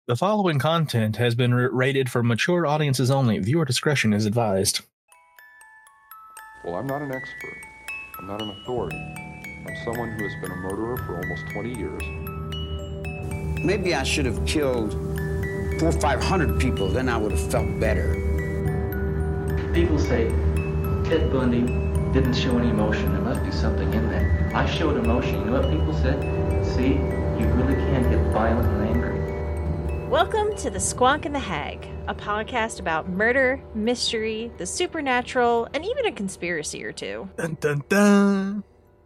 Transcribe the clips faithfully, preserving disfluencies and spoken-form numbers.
The following content has been r- rated for mature audiences only. Viewer discretion is advised. Well, I'm not an expert. I'm not an authority. I'm someone who has been a murderer for almost twenty years. Maybe I should have killed four or five hundred people, then I would have felt better. People say Ted Bundy didn't show any emotion. There must be something in that. I showed emotion. You know what people said? See, you really can get violent and angry. Welcome to The Squonk and the Hag, a podcast about murder, mystery, the supernatural, and even a conspiracy or two. Dun dun dun!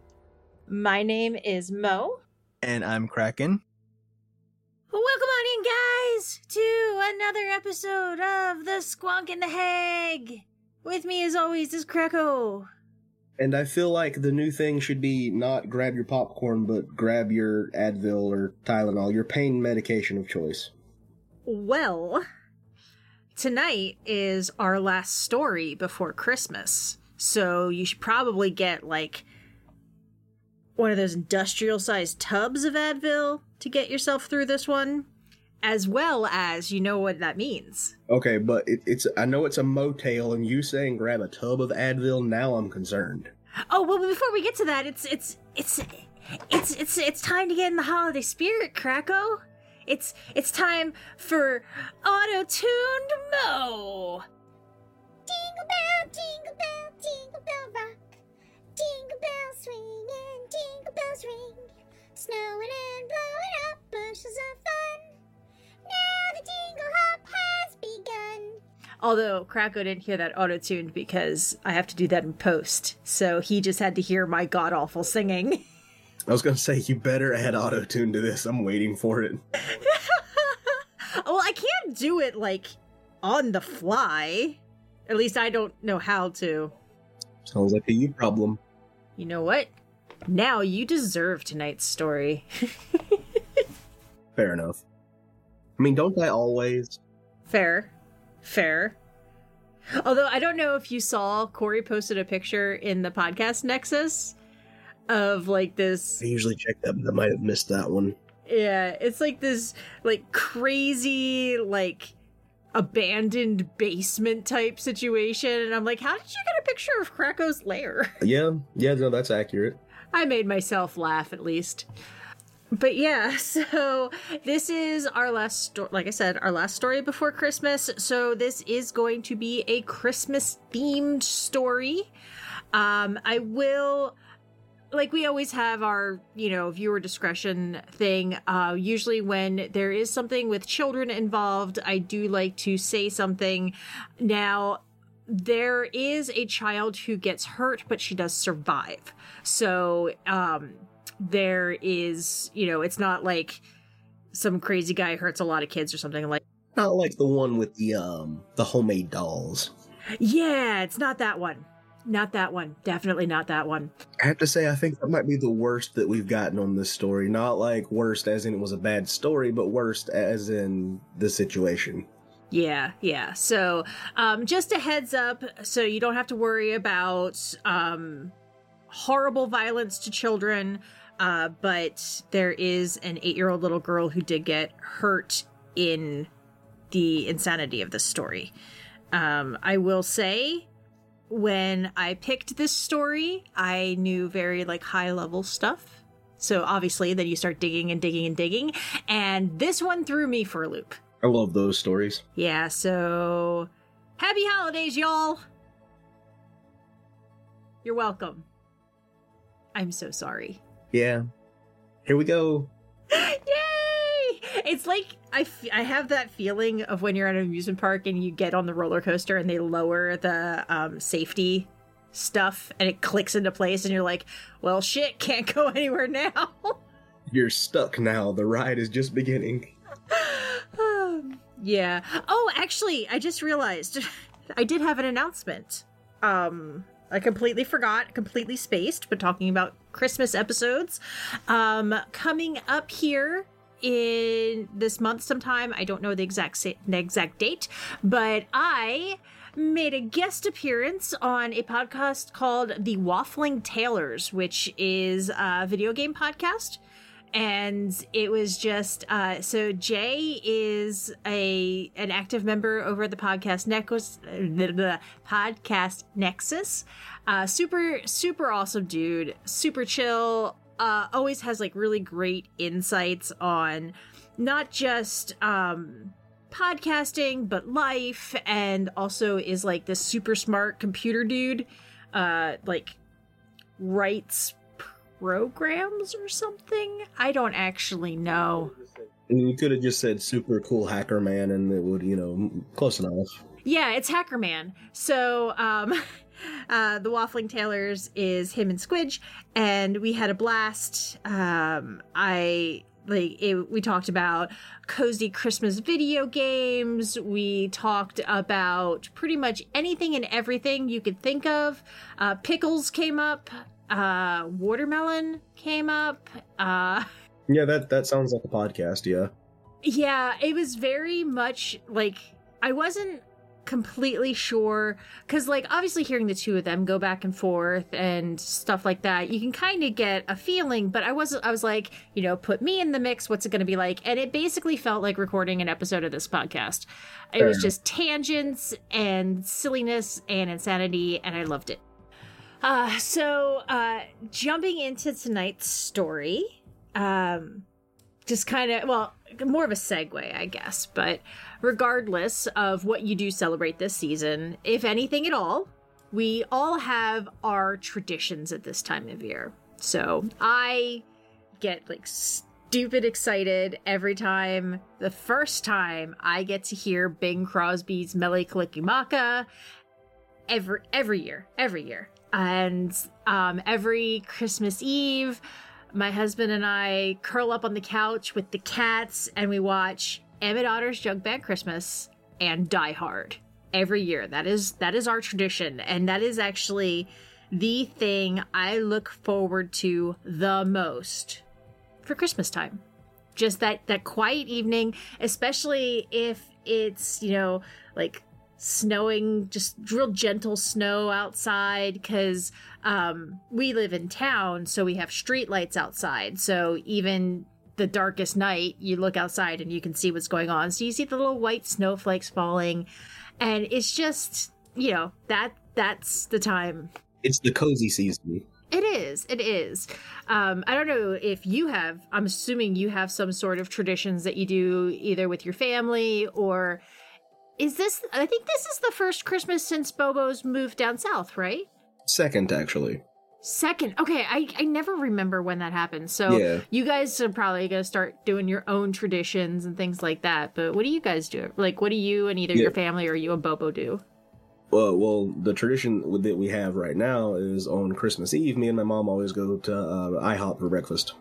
My name is Mo. And I'm Kraken. Welcome on in, guys, to another episode of The Squonk and the Hag. With me, as always, is Krako. And I feel like the new thing should be not grab your popcorn, but grab your Advil or Tylenol, your pain medication of choice. Well, tonight is our last story before Christmas, so you should probably get, like, one of those industrial-sized tubs of Advil to get yourself through this one, as well as you know what that means. Okay, but it, it's I know it's a motel, and you saying grab a tub of Advil, now I'm concerned. Oh, well, before we get to that, it's, it's, it's, it's, it's, it's time to get in the holiday spirit, Krako. It's it's time for Auto-Tuned Mo! Jingle bell, jingle bell, jingle bell rock. Jingle bells swing and jingle bells ring. Snowing and blowing up bushels of fun. Now the jingle hop has begun. Although Krako didn't hear that auto-tuned because I have to do that in post, so he just had to hear my god-awful singing. I was gonna say, you better add auto-tune to this. I'm waiting for it. Well, I can't do it, like, on the fly. At least I don't know how to. Sounds like a you problem. You know what? Now you deserve tonight's story. Fair enough. I mean, don't I always? Fair. Fair. Although, I don't know if you saw, Corey posted a picture in the podcast Nexus of, like, this... I usually check that, but I might have missed that one. Yeah, it's like this, like, crazy, like, abandoned basement type situation, and I'm like, how did you get a picture of Krako's lair? Yeah, yeah, no, that's accurate. I made myself laugh, at least. But yeah, so this is our last story, like I said, our last story before Christmas, so this is going to be a Christmas-themed story. Um, I will... Like we always have our, you know, viewer discretion thing. Uh, usually when there is something with children involved, I do like to say something. Now, there is a child who gets hurt, but she does survive. So, um, there is, you know, it's not like some crazy guy hurts a lot of kids or something like. Not like the one with the, um, the homemade dolls. Yeah, it's not that one. Not that one. Definitely not that one. I have to say, I think that might be the worst that we've gotten on this story. Not like worst as in it was a bad story, but worst as in the situation. Yeah, yeah. So, um, just a heads up, so you don't have to worry about um, horrible violence to children, uh, but there is an eight-year-old little girl who did get hurt in the insanity of this story. Um, I will say... When I picked this story, I knew very, like, high-level stuff. So, obviously, then you start digging and digging and digging. And this one threw me for a loop. I love those stories. Yeah, so... Happy holidays, y'all! You're welcome. I'm so sorry. Yeah. Here we go. Yay! It's like, I, f- I have that feeling of when you're at an amusement park and you get on the roller coaster and they lower the um, safety stuff and it clicks into place and you're like, well, shit, can't go anywhere now. You're stuck now. The ride is just beginning. um, yeah. Oh, actually, I just realized I did have an announcement. Um, I completely forgot, completely spaced, but talking about Christmas episodes. Um, coming up here in this month sometime, I don't know the exact sa- the exact date, but I made a guest appearance on a podcast called The Waffling Tailors, which is a video game podcast. and it was just uh, so Jay is a an active member over at the podcast Nexus, the podcast Nexus. Uh, super super awesome dude, super chill. Uh, always has like really great insights on not just um, podcasting but life, and also is like this super smart computer dude. Uh, like writes programs or something. I don't actually know. And you could have just said super cool hacker man and it would, you know, close enough. Yeah, it's Hacker Man. So, um, uh, the Waffling Tailors is him and Squidge, and we had a blast. Um, I, like, it, we talked about cozy Christmas video games. We talked about pretty much anything and everything you could think of. Uh, pickles came up. Uh, watermelon came up. Uh, Yeah, that, that sounds like a podcast, yeah. yeah, it was very much like, I wasn't completely sure, because like obviously hearing the two of them go back and forth and stuff like that, you can kind of get a feeling, but I wasn't, I was like, you know, put me in the mix, what's it going to be like? And it basically felt like recording an episode of this podcast. It Fair was enough. just tangents and silliness and insanity, and I loved it. Uh, so, uh, jumping into tonight's story, um, just kind of, well, more of a segue, I guess, but regardless of what you do celebrate this season, if anything at all, we all have our traditions at this time of year. So I get like stupid excited every time, the first time I get to hear Bing Crosby's Mele Kalikimaka every, every year, every year. And um, every Christmas Eve, my husband and I curl up on the couch with the cats and we watch Emmett Otter's Jug Band Christmas and Die Hard every year. That is that is our tradition, and that is actually the thing I look forward to the most for Christmas time. Just that that quiet evening, especially if it's, you know, like snowing, just real gentle snow outside, because um we live in town, so we have street lights outside, so even the darkest night you look outside and you can see what's going on, so you see the little white snowflakes falling, and it's just, you know, that that's the time. It's the cozy season. It is. It is. Um, I don't know if you have, I'm assuming you have some sort of traditions that you do either with your family, or is this, I think this is the first Christmas since Bobo's moved down south, right? Second, actually. Second. Okay, I, I never remember when that happened. So Yeah. you guys are probably going to start doing your own traditions and things like that. But what do you guys do? Like, what do you and either Yeah. your family or you and Bobo do? Well, well, the tradition that we have right now is on Christmas Eve, me and my mom always go to uh, IHOP for breakfast.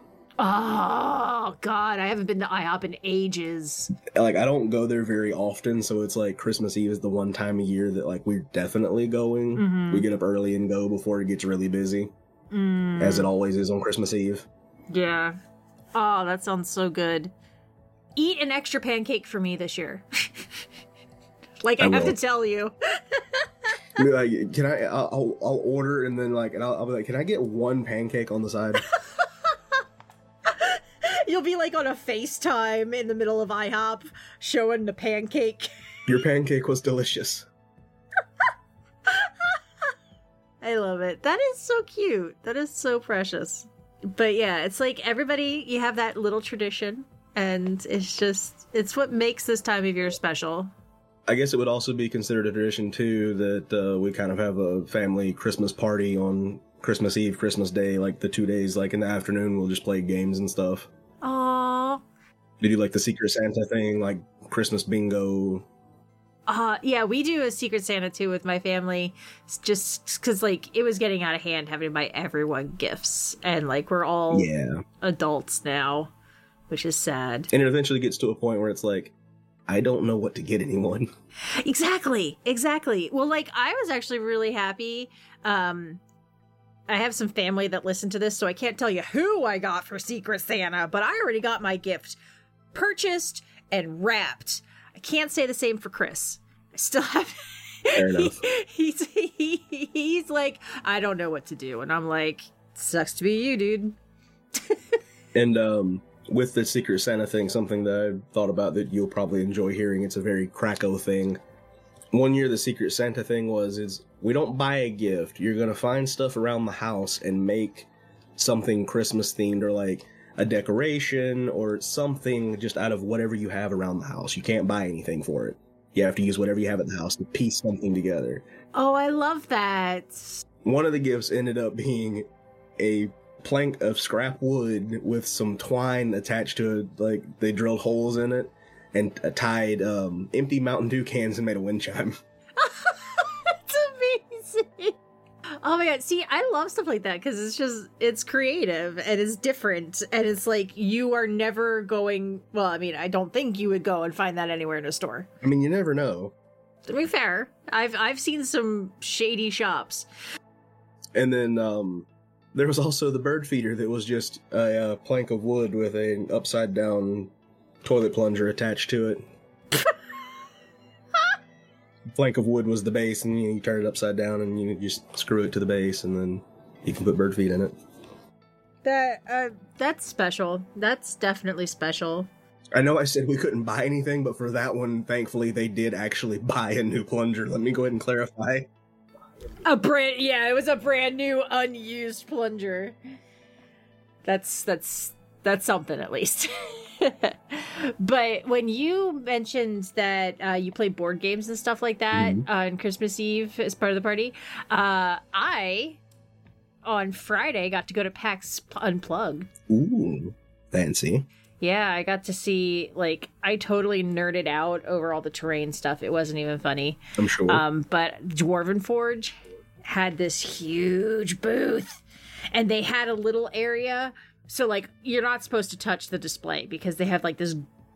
Oh, God, I haven't been to IHOP in ages. Like, I don't go there very often, so it's like Christmas Eve is the one time a year that, like, we're definitely going. Mhm. We get up early and go before it gets really busy, Mm. as it always is on Christmas Eve. Yeah. Oh, that sounds so good. Eat an extra pancake for me this year. Like, I, I have will. to tell you. Be like, can I? I'll, I'll I'll order and then like, and I'll, I'll be like, can I get one pancake on the side? You'll be like on a FaceTime in the middle of IHOP showing the pancake. Your pancake was delicious. I love it. That is so cute. That is so precious. But yeah, it's like everybody, you have that little tradition, and it's just, it's what makes this time of year special. I guess it would also be considered a tradition too that uh, we kind of have a family Christmas party on Christmas Eve, Christmas Day, like the two days. Like in the afternoon, we'll just play games and stuff. Aww. They do like the Secret Santa thing, like Christmas bingo. Uh, yeah, we do a Secret Santa too with my family, s- just because like it was getting out of hand having to buy everyone gifts, and like we're all Yeah. adults now, which is sad. And it eventually gets to a point where it's like, I don't know what to get anyone. Exactly, exactly. Well, like I was actually really happy. Um, I have some family that listen to this, so I can't tell you who I got for Secret Santa, but I already got my gift purchased and wrapped. I can't say the same for Chris. I still have. Fair enough. he's he, he's like, I don't know what to do, and I'm like, sucks to be you, dude. And um, with the Secret Santa thing, something that I thought about that you'll probably enjoy hearing, it's a very Krakow thing. One year the Secret Santa thing was, is we don't buy a gift. You're going to find stuff around the house and make something Christmas themed, or like a decoration or something just out of whatever you have around the house. You can't buy anything for it. You have to use whatever you have at the house to piece something together. Oh, I love that. One of the gifts ended up being a plank of scrap wood with some twine attached to it. Like, they drilled holes in it and uh, tied um, empty Mountain Dew cans and made a wind chime. That's amazing. Oh my god, see, I love stuff like that because it's just, it's creative and it's different, and it's like, you are never going, well, I mean, I don't think you would go and find that anywhere in a store. I mean, you never know. To be fair, I've I've seen some shady shops. And then um, there was also the bird feeder that was just a, a plank of wood with an upside down toilet plunger attached to it. Plank of wood was the base, and you, you turn it upside down, and you just screw it to the base, and then you can put bird feed in it. That uh, that's special. That's definitely special. I know I said we couldn't buy anything, but for that one, thankfully, they did actually buy a new plunger. Let me go ahead and clarify. A brand, yeah, it was a brand new, unused plunger. That's that's that's something, at least. But when you mentioned that uh, you play board games and stuff like that mm-hmm. on Christmas Eve as part of the party, uh, I, on Friday, got to go to PAX Unplugged. Ooh, fancy. Yeah, I got to see, like, I totally nerded out over all the terrain stuff. It wasn't even funny. I'm sure. Um, but Dwarven Forge had this huge booth, and they had a little area. So, like, you're not supposed to touch the display because they have, like, this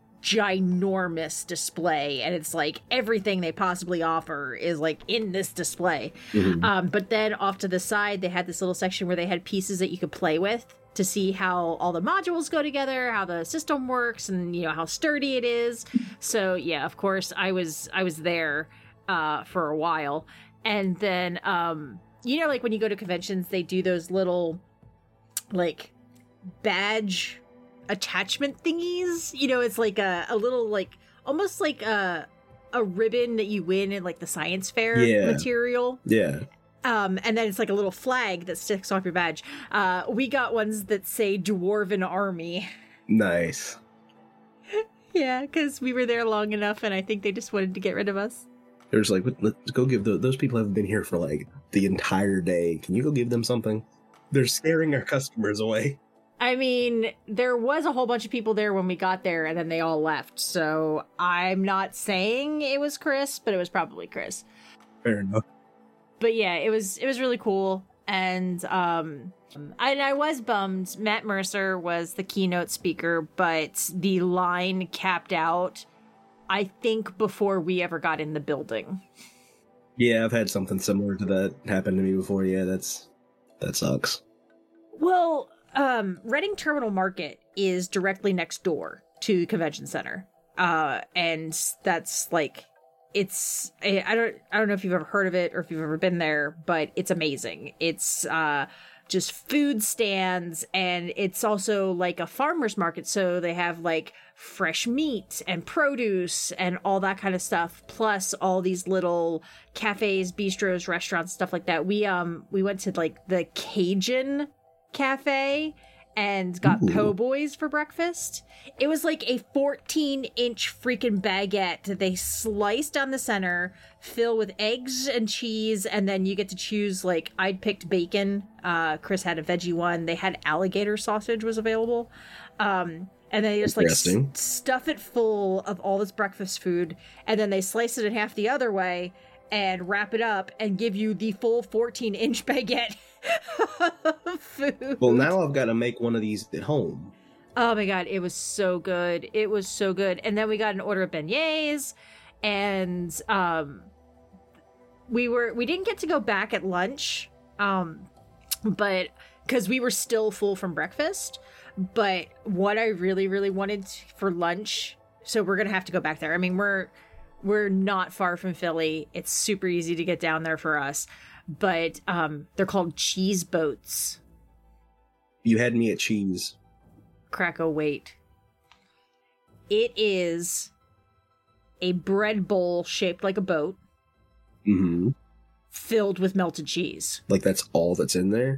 ginormous display, and it's, like, everything they possibly offer is, like, in this display. Mm-hmm. Um, but then off to the side, they had this little section where they had pieces that you could play with to see how all the modules go together, how the system works, and, you know, how sturdy it is. So, yeah, of course, I was I was there uh, for a while. And then, um, you know, like, when you go to conventions, they do those little, like, badge attachment thingies. You know, it's like a, a little, like, almost like a, a ribbon that you win in, like, the science fair yeah. material. Yeah. Um, and then it's like a little flag that sticks off your badge. Uh, we got ones that say Dwarven Army. Nice. Yeah, because we were there long enough, and I think they just wanted to get rid of us. There's like, let's go give the, those people haven't been here for like the entire day. Can you go give them something? They're scaring our customers away. I mean, there was a whole bunch of people there when we got there, and then they all left. So I'm not saying it was Chris, but it was probably Chris. Fair enough. But yeah, it was it was really cool, and um, and I was bummed. Matt Mercer was the keynote speaker, but the line capped out, I think, before we ever got in the building. Yeah, I've had something similar to that happen to me before. Yeah, that's that sucks. Well, um, Reading Terminal Market is directly next door to the convention center, uh, and that's like. It's, I don't, I don't know if you've ever heard of it or if you've ever been there, but it's amazing. It's, uh, just food stands, and it's also like a farmer's market. So they have like fresh meat and produce and all that kind of stuff. Plus all these little cafes, bistros, restaurants, stuff like that. We, um, we went to like the Cajun Cafe and got Ooh. po' boys for breakfast. It was like a fourteen inch freaking baguette that they slice down the center, fill with eggs and cheese, and then you get to choose, like, I'd picked bacon. Uh, Chris had a veggie one. They had alligator sausage was available. Um, and they just, like, s- stuff it full of all this breakfast food, and then they slice it in half the other way and wrap it up and give you the full fourteen inch baguette of food. Well, now I've got to make one of these at home. Oh my god, it was so good. It was so good. And then we got an order of beignets, and um we were we didn't get to go back at lunch, um but because we were still full from breakfast. But what I really, really wanted for lunch, so we're gonna have to go back there. I mean, we're we're not far from Philly. It's super easy to get down there for us. But um they're called cheese boats. You had me at cheese. Krakow, wait. It is a bread bowl shaped like a boat Mm-hmm. filled with melted cheese. Like, that's all that's in there?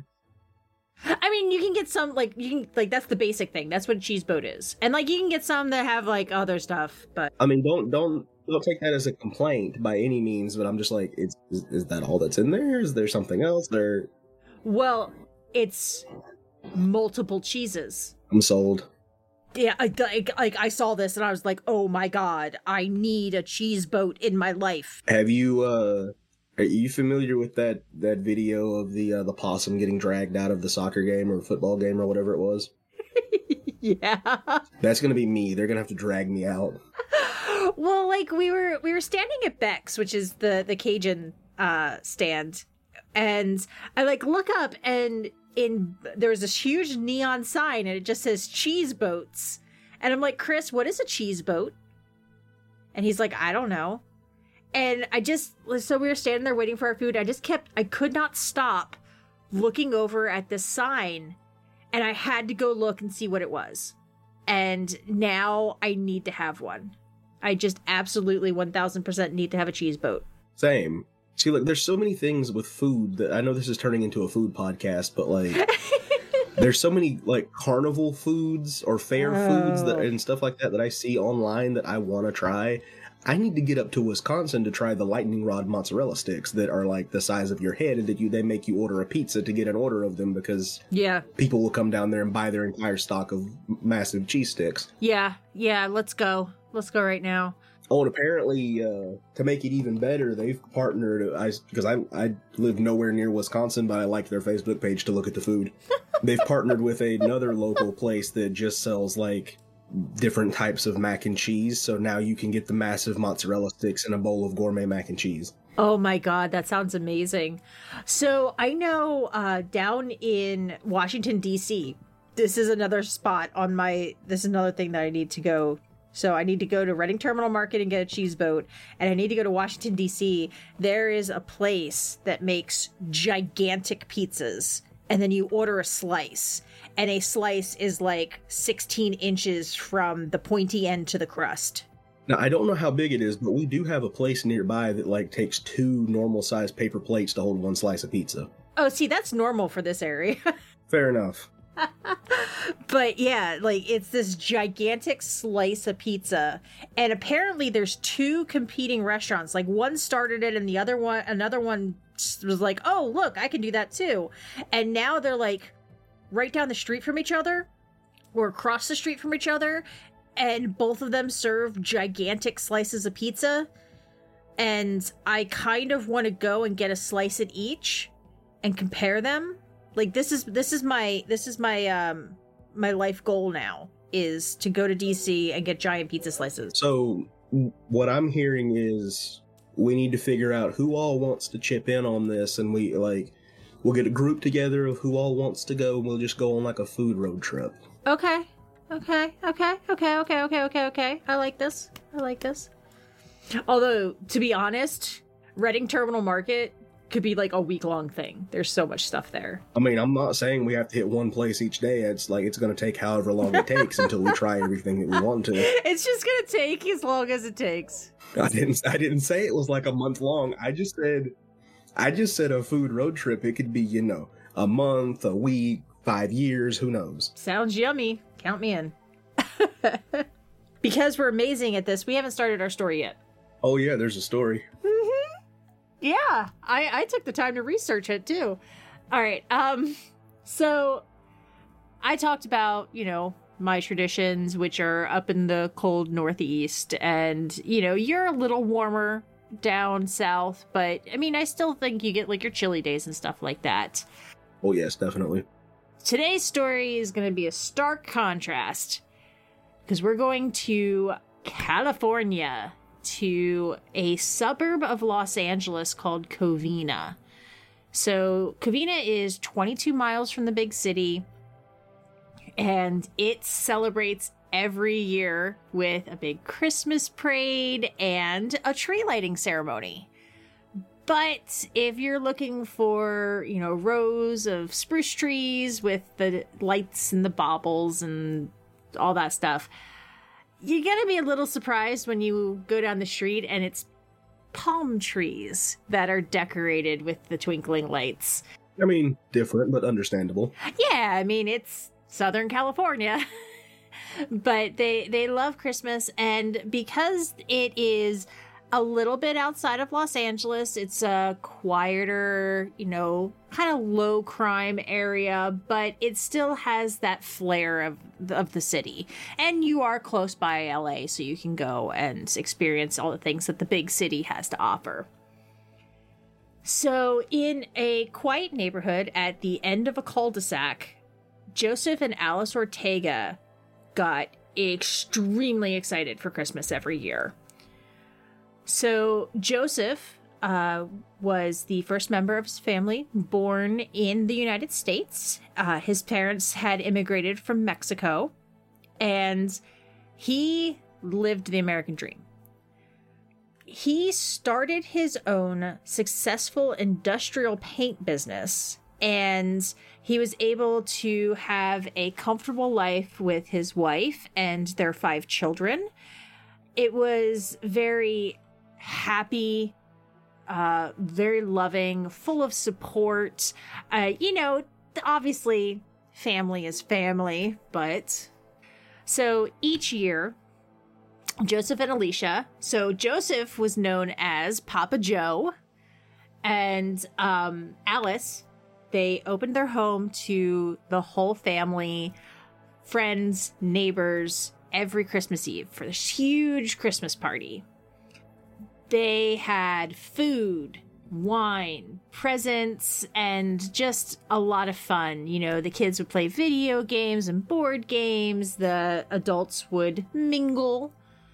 I mean, you can get some, like, you can, like, that's the basic thing. That's what a cheese boat is. And, like, you can get some that have, like, other stuff, but... I mean, don't, don't, don't take that as a complaint by any means, but I'm just like, it's, is, is that all that's in there? Is there something else? There... Well, it's multiple cheeses. I'm sold. Yeah, I, like, like, I saw this and I was like, oh my god, I need a cheese boat in my life. Have you, uh... Are you familiar with that, that video of the uh, the possum getting dragged out of the soccer game or football game or whatever it was? Yeah. That's gonna be me. They're gonna have to drag me out. Well, like we were we were standing at Beck's, which is the the Cajun uh, stand, and I like look up and in there was this huge neon sign and it just says cheese boats, and I'm like, Chris, what is a cheese boat? And he's like, I don't know. And I just, so we were standing there waiting for our food. I just kept, I could not stop looking over at this sign. And I had to go look and see what it was. And now I need to have one. I just absolutely one thousand percent need to have a cheese boat. Same. See, like, there's so many things with food that, I know this is turning into a food podcast, but, like, there's so many, like, carnival foods or fair Oh. foods that and stuff like that that I see online that I want to try. I need to get up to Wisconsin to try the lightning rod mozzarella sticks that are like the size of your head, and that you they make you order a pizza to get an order of them because Yeah. people will come down there and buy their entire stock of massive cheese sticks. Yeah. Yeah. Let's go. Let's go right now. Oh, and apparently, uh, to make it even better, they've partnered, I, because I, I live nowhere near Wisconsin, but I like their Facebook page to look at the food. They've partnered with another local place that just sells, like, different types of mac and cheese, so now you can get the massive mozzarella sticks in a bowl of gourmet mac and cheese. Oh my god, that sounds amazing. So I know uh, down in Washington, D C, this is another spot on my, this is another thing that I need to go. So I need to go to Reading Terminal Market and get a cheese boat, and I need to go to Washington, D C. There is a place that makes gigantic pizzas, and then you order a slice, and a slice is like sixteen inches from the pointy end to the crust. Now, I don't know how big it is, but we do have a place nearby that, like, takes two normal-sized paper plates to hold one slice of pizza. Oh, see, that's normal for this area. Fair enough. But yeah, like it's this gigantic slice of pizza, and apparently there's two competing restaurants. Like one started it, and the other one, another one was like, "Oh, look, I can do that too." And now they're like right down the street from each other, or across the street from each other, and both of them serve gigantic slices of pizza. And I kind of want to go and get a slice at each and compare them. Like this is this is my this is my um my life goal now, is to go to D C and get giant pizza slices. So what I'm hearing is we need to figure out who all wants to chip in on this, and we like we'll get a group together of who all wants to go, and we'll just go on like a food road trip. Okay. Okay. Okay. Okay. Okay. Okay. Okay. Okay. I like this. I like this. Although, to be honest, Reading Terminal Market could be like a week-long thing. There's so much stuff there. I mean, I'm not saying we have to hit one place each day. It's like it's going to take however long it takes until we try everything that we want to. It's just gonna take as long as it takes. I didn't. I didn't say it was like a month long. I just said, I just said a food road trip. It could be, you know, a month, a week, five years. Who knows? Sounds yummy. Count me in. Because we're amazing at this, we haven't started our story yet. Oh yeah, there's a story. Yeah, I, I took the time to research it too. All right, um, so I talked about, you know, my traditions, which are up in the cold Northeast, and, you know, you're a little warmer down south, but I mean, I still think you get like your chilly days and stuff like that. Oh yes, definitely. Today's story is going to be a stark contrast, because we're going to California, to a suburb of Los Angeles called Covina. So Covina is twenty-two miles from the big city, and it celebrates every year with a big Christmas parade and a tree lighting ceremony. But if you're looking for, you know, rows of spruce trees with the lights and the baubles and all that stuff. You're going to be a little surprised when you go down the street and it's palm trees that are decorated with the twinkling lights. I mean, different, but understandable. Yeah, I mean, it's Southern California. But they, they love Christmas, and because it is a little bit outside of Los Angeles, it's a quieter, you know, kind of low crime area, but it still has that flair of, of the city. And you are close by L A, so you can go and experience all the things that the big city has to offer. So in a quiet neighborhood at the end of a cul-de-sac, Joseph and Alice Ortega got extremely excited for Christmas every year. So Joseph uh, was the first member of his family born in the United States. Uh, his parents had immigrated from Mexico, and he lived the American dream. He started his own successful industrial paint business, and he was able to have a comfortable life with his wife and their five children. It was very happy, uh, very loving, full of support. Uh, you know, obviously, family is family, but... So each year, Joseph and Alicia, so Joseph was known as Papa Joe, and um, Alice... They opened their home to the whole family, friends, neighbors, every Christmas Eve for this huge Christmas party. They had food, wine, presents, and just a lot of fun. You know, the kids would play video games and board games. The adults would mingle.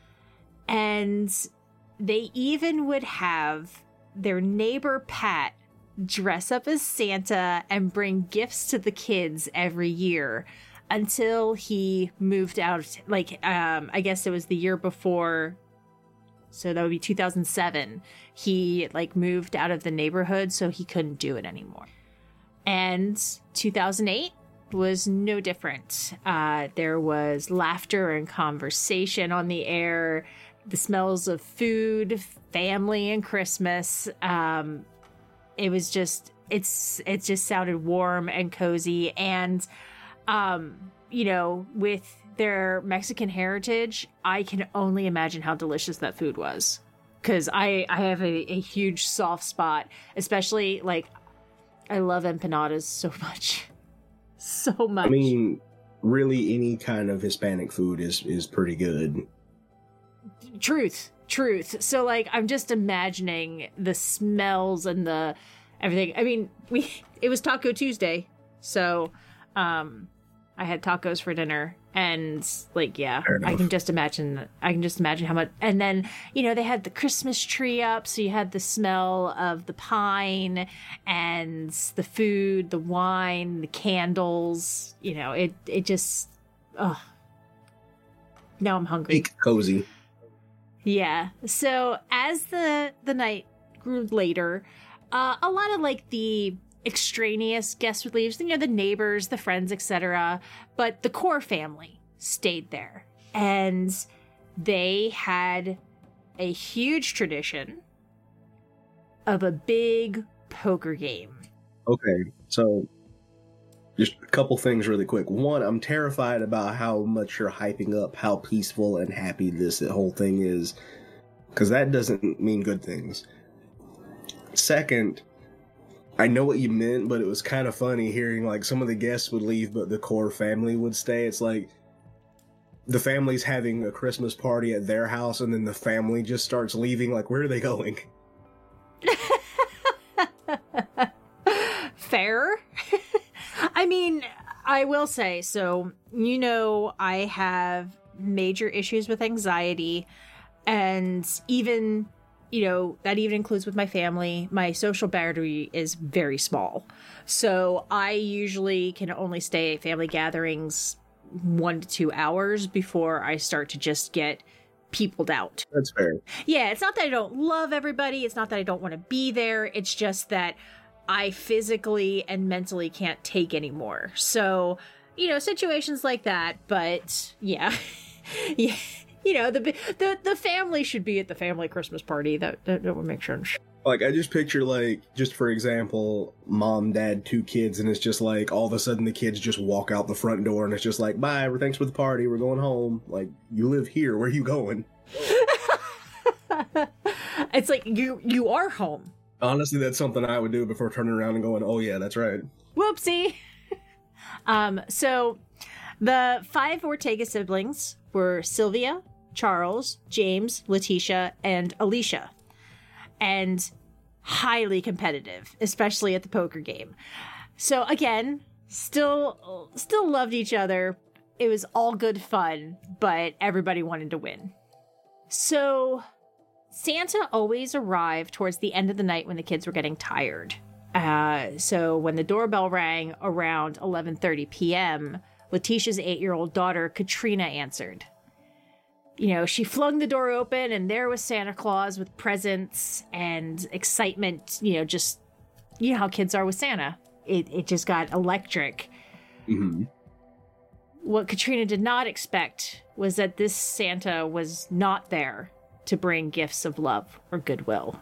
And they even would have their neighbor Pat dress up as Santa and bring gifts to the kids every year until he moved out. Like, um, I guess it was the year before. So that would be two thousand seven. He like moved out of the neighborhood, so he couldn't do it anymore. And two thousand eight was no different. Uh, there was laughter and conversation on the air, the smells of food, family, and Christmas. Um, It was just, it's, it just sounded warm and cozy. And, um, you know, with their Mexican heritage, I can only imagine how delicious that food was. Cause I, I have a, a huge soft spot, especially like, I love empanadas so much. So much. I mean, really any kind of Hispanic food is, is pretty good. Truth. Truth. So, like, I'm just imagining the smells and the everything. I mean, we it was Taco Tuesday, so um, I had tacos for dinner, and like, yeah, I can just imagine. I can just imagine how much. And then, you know, they had the Christmas tree up, so you had the smell of the pine and the food, the wine, the candles. You know, it it just. Oh, now I'm hungry. Big cozy. Yeah. So as the the night grew later, uh, a lot of like the extraneous guests would leave, you know, the neighbors, the friends, et cetera. But the core family stayed there, and they had a huge tradition of a big poker game. Okay, so just a couple things really quick. One, I'm terrified about how much you're hyping up how peaceful and happy this whole thing is, because that doesn't mean good things. Second, I know what you meant, but it was kind of funny hearing like some of the guests would leave, but the core family would stay. It's like the family's having a Christmas party at their house, and then the family just starts leaving. Like, where are they going? Fair. I mean, I will say, so, you know, I have major issues with anxiety, and even, you know, that even includes with my family. My social boundary is very small. So I usually can only stay at family gatherings one to two hours before I start to just get peopled out. That's fair. Yeah, it's not that I don't love everybody. It's not that I don't want to be there. It's just that I physically and mentally can't take anymore. So you know, situations like that. But yeah, yeah, you know, the the the family should be at the family Christmas party. That that, that would make sense. Like, I just picture, like, just for example, mom, dad, two kids, and it's just like, all of a sudden the kids just walk out the front door, and it's just like, bye, thanks for the party, we're going home. Like, you live here, where are you going? It's like, you you are home. Honestly, that's something I would do before turning around and going, oh yeah, that's right. Whoopsie. um, so, the five Ortega siblings were Sylvia, Charles, James, Letitia, and Alicia. And highly competitive, especially at the poker game. So again, still still loved each other. It was all good fun, but everybody wanted to win. So Santa always arrived towards the end of the night when the kids were getting tired. Uh, so when the doorbell rang around eleven thirty p.m., Letitia's eight-year-old daughter, Katrina, answered. You know, she flung the door open, and there was Santa Claus with presents and excitement. You know, just, you know how kids are with Santa. It it just got electric. Mm-hmm. What Katrina did not expect was that this Santa was not there to bring gifts of love or goodwill.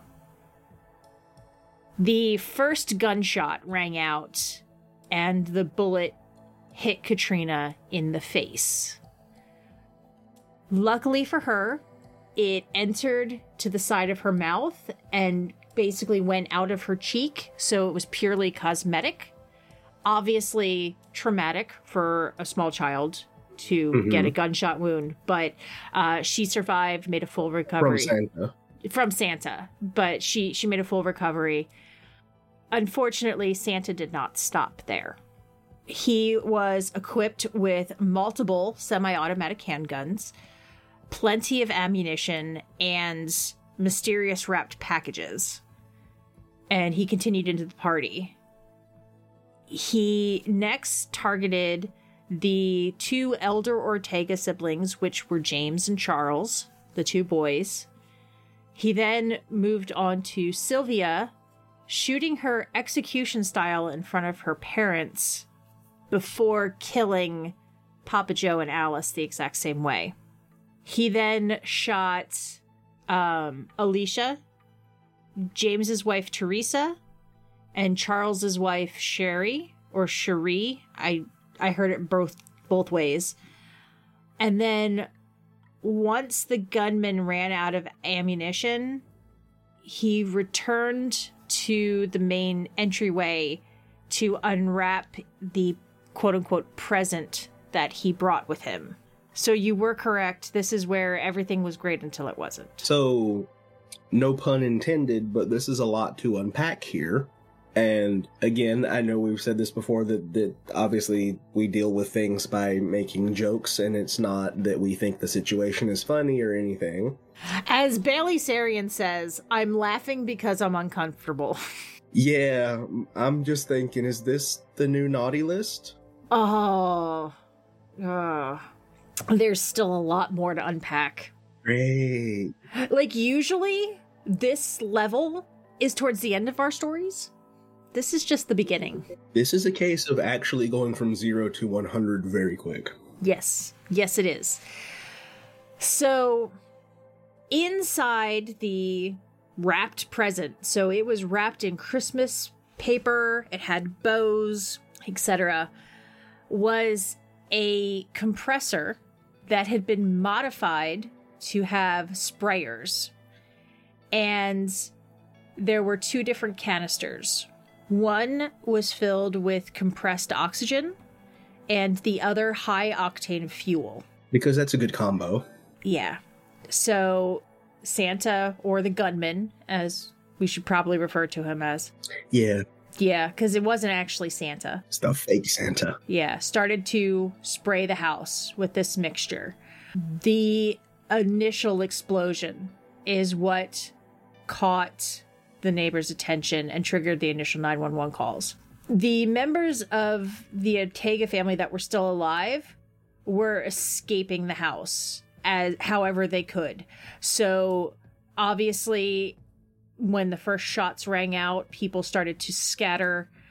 The first gunshot rang out, and the bullet hit Katrina in the face. Luckily for her, it entered to the side of her mouth and basically went out of her cheek, so it was purely cosmetic. Obviously traumatic for a small child to mm-hmm. get a gunshot wound, but uh, she survived, made a full recovery. From Santa. From Santa, but she, she made a full recovery. Unfortunately, Santa did not stop there. He was equipped with multiple semi-automatic handguns, plenty of ammunition, and mysterious wrapped packages. And he continued into the party. He next targeted the two elder Ortega siblings, which were James and Charles, the two boys. He then moved on to Sylvia, shooting her execution style in front of her parents before killing Papa Joe and Alice the exact same way. He then shot um, Alicia, James's wife Teresa, and Charles's wife Sherry, or Cherie. I I heard it both both ways. And then once the gunman ran out of ammunition, he returned to the main entryway to unwrap the quote-unquote present that he brought with him. So you were correct. This is where everything was great until it wasn't. So, no pun intended, but this is a lot to unpack here. And again, I know we've said this before, that, that obviously we deal with things by making jokes, and it's not that we think the situation is funny or anything. As Bailey Sarian says, I'm laughing because I'm uncomfortable. Yeah, I'm just thinking, is this the new naughty list? Oh, uh, there's still a lot more to unpack. Great. Like, usually, this level is towards the end of our stories. This is just the beginning. This is a case of actually going from zero to one hundred very quick. Yes. Yes, it is. So, inside the wrapped present, so it was wrapped in Christmas paper, it had bows, et cetera, was a compressor that had been modified to have sprayers. And there were two different canisters. One was filled with compressed oxygen, and the other high-octane fuel. Because that's a good combo. Yeah. So Santa, or the gunman, as we should probably refer to him as. Yeah. Yeah, because it wasn't actually Santa. It's the fake Santa. Yeah, started to spray the house with this mixture. The initial explosion is what caught the neighbors' attention and triggered the initial nine one one calls. The members of the Ortega family that were still alive were escaping the house as however they could. So obviously, when the first shots rang out, people started to scatter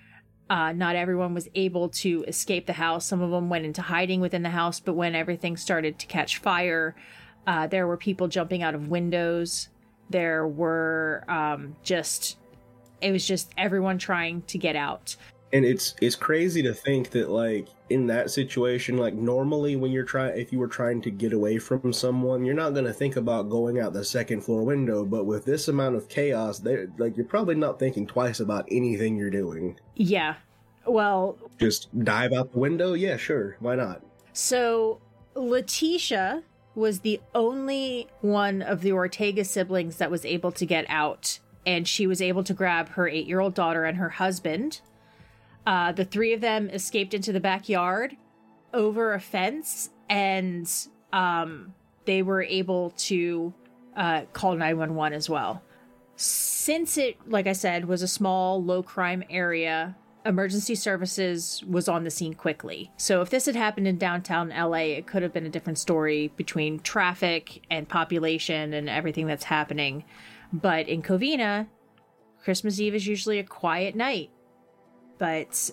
Uh, not everyone was able to escape the house. Some of them went into hiding within the house, but when everything started to catch fire, uh, there were people jumping out of windows. There were um, just, it was just everyone trying to get out. And it's it's crazy to think that, like, in that situation, like, normally when you're trying, if you were trying to get away from someone, you're not going to think about going out the second floor window. But with this amount of chaos, they like, you're probably not thinking twice about anything you're doing. Yeah. Well, just dive out the window? Yeah, sure. Why not? So Letitia was the only one of the Ortega siblings that was able to get out. And she was able to grab her eight-year-old daughter and her husband. Uh, the three of them escaped into the backyard over a fence, and um, they were able to uh, call nine one one as well. Since it, like I said, was a small, low-crime area, emergency services was on the scene quickly. So if this had happened in downtown L A, it could have been a different story between traffic and population and everything that's happening. But in Covina, Christmas Eve is usually a quiet night. But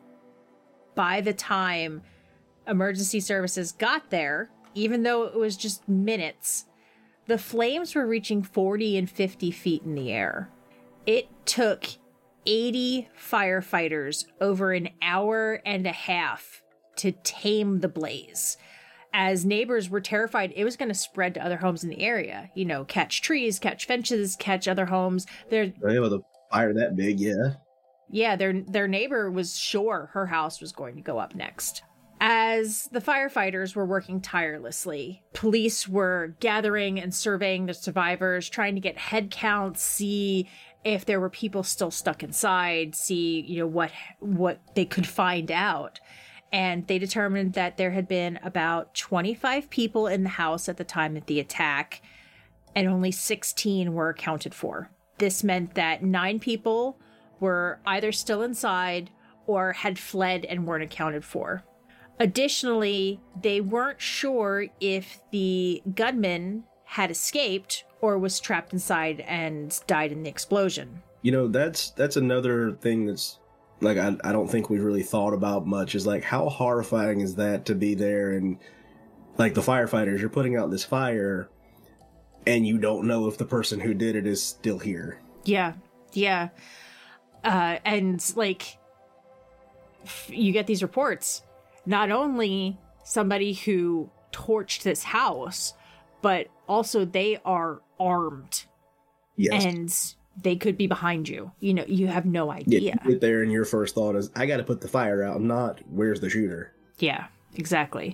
by the time emergency services got there, even though it was just minutes, the flames were reaching forty and fifty feet in the air. It took eighty firefighters over an hour and a half to tame the blaze, as neighbors were terrified it was going to spread to other homes in the area. You know, catch trees, catch fences, catch other homes. They're with a fire that big, yeah. Yeah, their their neighbor was sure her house was going to go up next. As the firefighters were working tirelessly, police were gathering and surveying the survivors, trying to get head counts, see if there were people still stuck inside, see, you know, what what they could find out. And they determined that there had been about twenty-five people in the house at the time of the attack, and only sixteen were accounted for. This meant that nine people were either still inside or had fled and weren't accounted for. Additionally, they weren't sure if the gunman had escaped or was trapped inside and died in the explosion. You know, that's that's another thing that's, like, I, I don't think we've really thought about much, is, like, how horrifying is that to be there and, like, the firefighters, you're putting out this fire and you don't know if the person who did it is still here. Yeah, yeah. Uh, and, like, you get these reports. Not only somebody who torched this house, but also they are armed. Yes. And they could be behind you. You know, you have no idea. Yeah, you get there and your first thought is, I got to put the fire out, not where's the shooter. Yeah, exactly.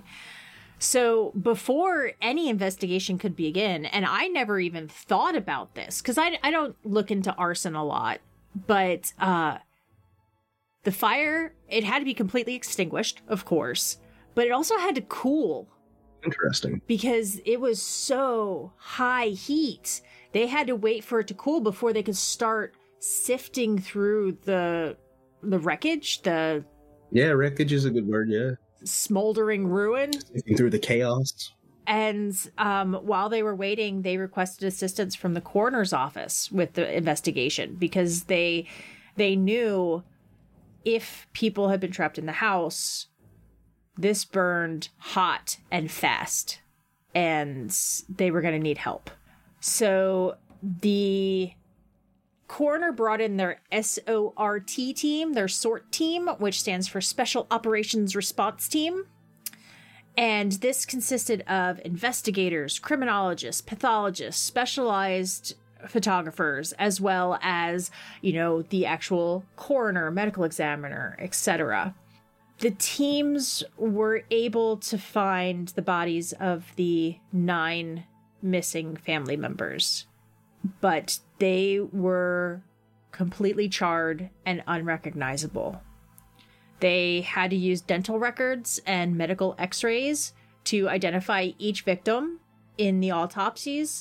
So before any investigation could begin, and I never even thought about this, because I, I don't look into arson a lot, but uh, the fire, it had to be completely extinguished, of course, but it also had to cool. Interesting. Because it was so high heat. They had to wait for it to cool before they could start sifting through the the wreckage, the... Yeah, wreckage is a good word, yeah. Smoldering ruin. Sifting through the chaos. And um, while they were waiting, they requested assistance from the coroner's office with the investigation, because they they knew if people had been trapped in the house, this burned hot and fast, and they were going to need help. So the coroner brought in their S O R T team, their SORT team, which stands for Special Operations Response Team. And this consisted of investigators, criminologists, pathologists, specialized photographers, as well as, you know, the actual coroner, medical examiner, et cetera. The teams were able to find the bodies of the nine missing family members, but they were completely charred and unrecognizable. They had to use dental records and medical x-rays to identify each victim in the autopsies,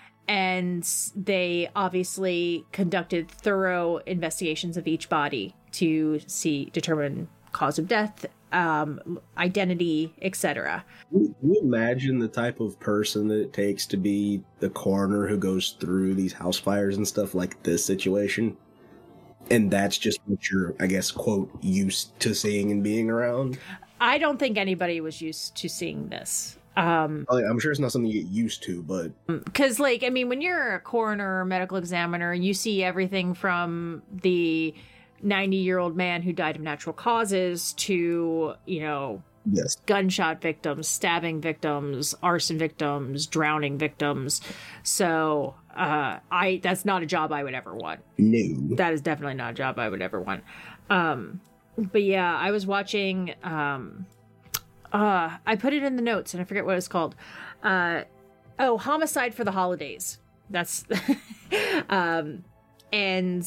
and they obviously conducted thorough investigations of each body to see, determine cause of death, um, identity, et cetera. Can you imagine the type of person that it takes to be the coroner who goes through these house fires and stuff like this situation? And that's just what you're, I guess, quote, used to seeing and being around. I don't think anybody was used to seeing this. Um, I'm sure it's not something you get used to, but... Because, like, I mean, when you're a coroner or medical examiner, you see everything from the ninety-year-old man who died of natural causes to, you know, yes, gunshot victims, stabbing victims, arson victims, drowning victims. So, uh, I that's not a job I would ever want. No. That is definitely not a job I would ever want. Um, but yeah, I was watching... Um, Uh, I put it in the notes and I forget what it's called. Uh, oh, Homicide for the Holidays. That's, um, and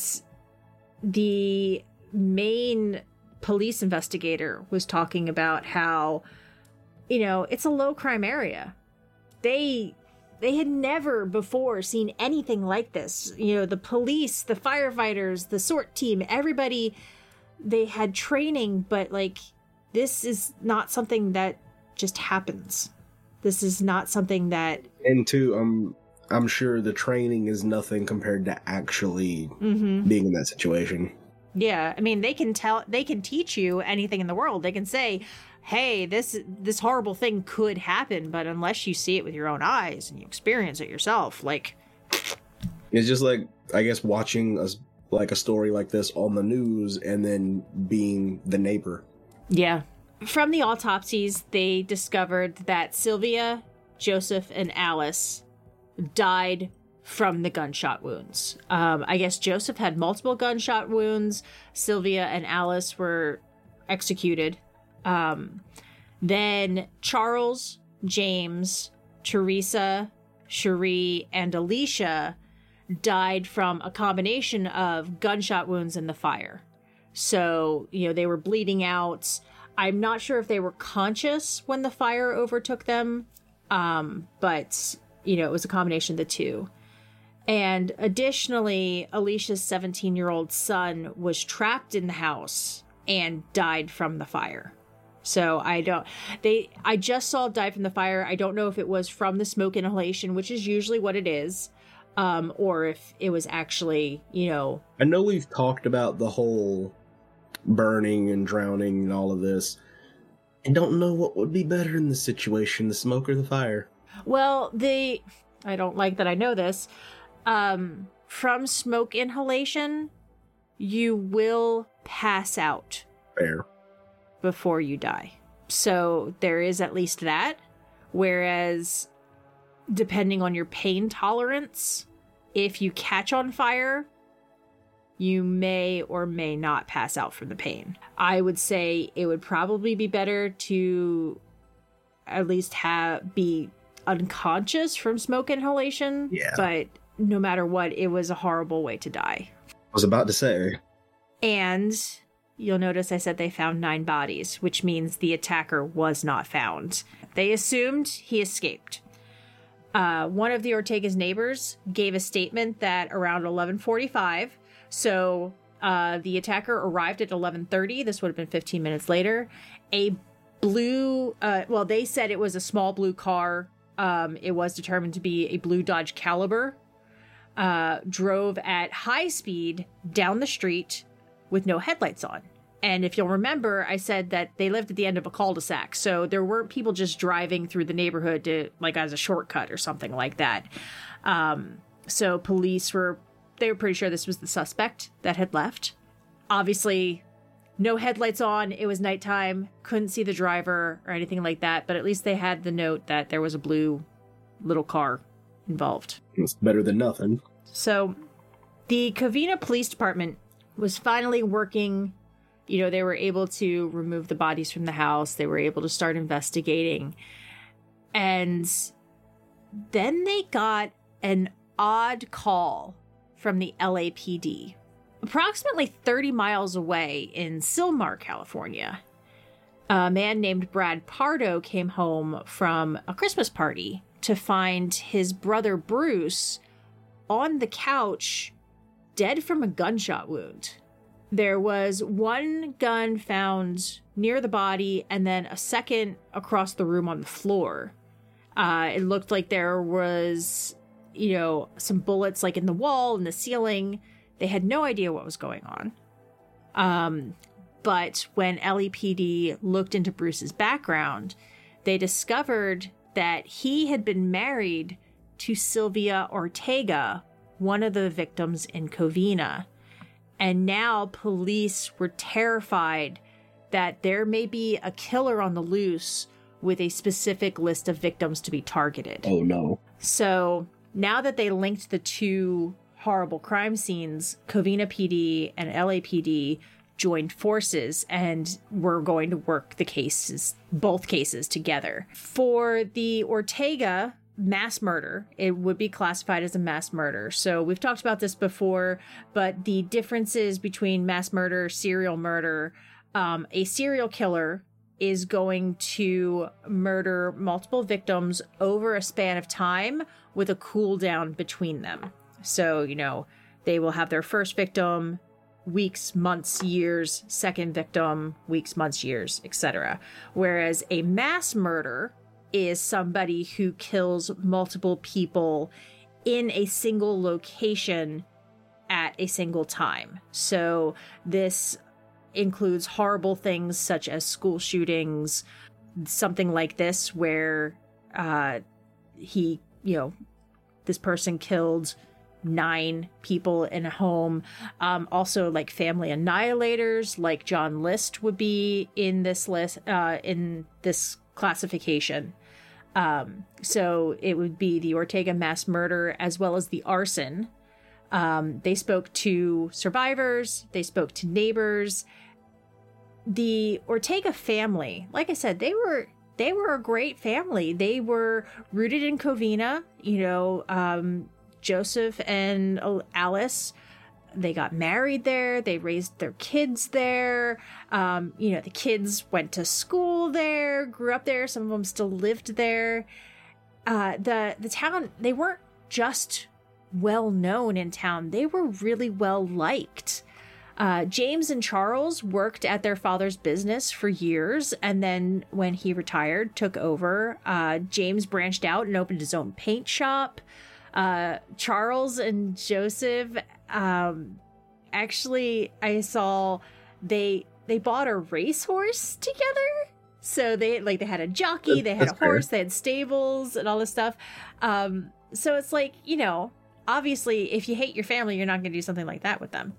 the main police investigator was talking about how, you know, it's a low crime area. They, they had never before seen anything like this. You know, the police, the firefighters, the SWAT team, everybody, they had training, but like, this is not something that just happens. This is not something that... And two, um, I'm sure the training is nothing compared to actually mm-hmm. being in that situation. Yeah, I mean, they can tell, they can teach you anything in the world. They can say, hey, this this horrible thing could happen, but unless you see it with your own eyes and you experience it yourself, like... It's just like, I guess, watching a, like a story like this on the news and then being the neighbor. Yeah. From the autopsies, they discovered that Sylvia, Joseph, and Alice died from the gunshot wounds. Um, I guess Joseph had multiple gunshot wounds. Sylvia and Alice were executed. Um, then Charles, James, Teresa, Cherie, and Alicia died from a combination of gunshot wounds and the fire. So, you know, they were bleeding out. I'm not sure if they were conscious when the fire overtook them, um, but, you know, it was a combination of the two. And additionally, Alicia's seventeen-year-old son was trapped in the house and died from the fire. So I don't, they, I just saw died from the fire. I don't know if it was from the smoke inhalation, which is usually what it is, um, or if it was actually, you know. I know we've talked about the whole burning and drowning and all of this. I don't know what would be better in this situation, the smoke or the fire. Well, the I don't like that I know this. Um, from smoke inhalation, you will pass out. Fair. Before you die. So there is at least that. Whereas, depending on your pain tolerance, if you catch on fire, you may or may not pass out from the pain. I would say it would probably be better to at least have be unconscious from smoke inhalation. Yeah. But no matter what, it was a horrible way to die. I was about to say. And you'll notice I said they found nine bodies, which means the attacker was not found. They assumed he escaped. Uh, one of the Ortega's neighbors gave a statement that around eleven forty-five, so uh, the attacker arrived at eleven thirty. This would have been fifteen minutes later. A blue, uh, well, they said it was a small blue car. Um, it was determined to be a blue Dodge Caliber. Uh, drove at high speed down the street with no headlights on. And if you'll remember, I said that they lived at the end of a cul-de-sac. So there weren't people just driving through the neighborhood to, like, as a shortcut or something like that. Um, so police were, they were pretty sure this was the suspect that had left. Obviously, no headlights on. It was nighttime. Couldn't see the driver or anything like that. But at least they had the note that there was a blue little car involved. It's better than nothing. So the Covina Police Department was finally working. You know, they were able to remove the bodies from the house. They were able to start investigating. And then they got an odd call from the L A P D. Approximately thirty miles away in Sylmar, California, a man named Brad Pardo came home from a Christmas party to find his brother Bruce on the couch, dead from a gunshot wound. There was one gun found near the body and then a second across the room on the floor. Uh, it looked like there was, you know, some bullets like in the wall and the ceiling. They had no idea what was going on. Um, but when L A P D looked into Bruce's background, they discovered that he had been married to Sylvia Ortega, one of the victims in Covina. And now police were terrified that there may be a killer on the loose with a specific list of victims to be targeted. Oh, no. So now that they linked the two horrible crime scenes, Covina P D and L A P D joined forces and were going to work the cases, both cases together. For the Ortega mass murder, it would be classified as a mass murder. So we've talked about this before, but the differences between mass murder, serial murder, um, a serial killer is going to murder multiple victims over a span of time with a cool down between them. So, you know, they will have their first victim weeks, months, years, second victim, weeks, months, years, et cetera. Whereas a mass murder is somebody who kills multiple people in a single location at a single time. So this includes horrible things such as school shootings, something like this where uh, he, you know, this person killed nine people in a home. Um, also, like family annihilators, like John List would be in this list, uh, in this classification. Um, so it would be the Ortega mass murder as well as the arson. Um, they spoke to survivors. They spoke to neighbors. The Ortega family, like I said, they were they were a great family. They were rooted in Covina, you know. Um, Joseph and Alice, they got married there. They raised their kids there. Um, you know, the kids went to school there, grew up there. Some of them still lived there. Uh, the the town, they weren't just well known in town. They were really well liked. Uh, James and Charles worked at their father's business for years, and then when he retired, took over. Uh, James branched out and opened his own paint shop. Uh, Charles and Joseph, um, actually, I saw they they bought a racehorse together. So they like they had a jockey, they had That's a horse, fair. they had stables and all this stuff. Um, so it's like, you know, obviously, if you hate your family, you're not going to do something like that with them.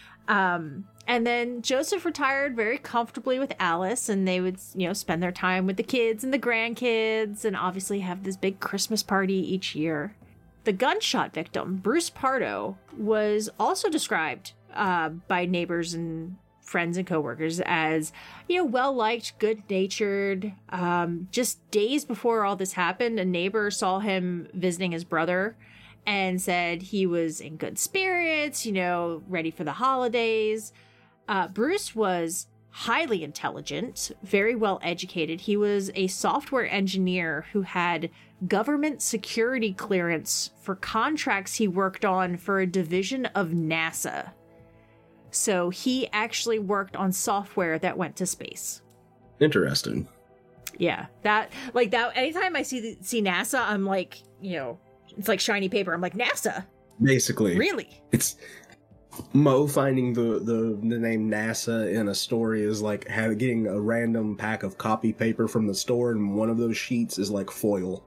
Um, and then Joseph retired very comfortably with Alice, and they would, you know, spend their time with the kids and the grandkids, and obviously have this big Christmas party each year. The gunshot victim, Bruce Pardo, was also described uh, by neighbors and friends and coworkers as, you know, well-liked, good-natured. Um, just days before all this happened, a neighbor saw him visiting his brother and said he was in good spirits, you know, ready for the holidays. Uh, Bruce was highly intelligent, very well educated. He was a software engineer who had government security clearance for contracts he worked on for a division of NASA. So he actually worked on software that went to space. Interesting. Yeah, that, like that, anytime I see see NASA, I'm like, you know, it's like shiny paper. I'm like, NASA? Basically. Really? It's Mo finding the, the, the name NASA in a story is like having, getting a random pack of copy paper from the store, and one of those sheets is like foil.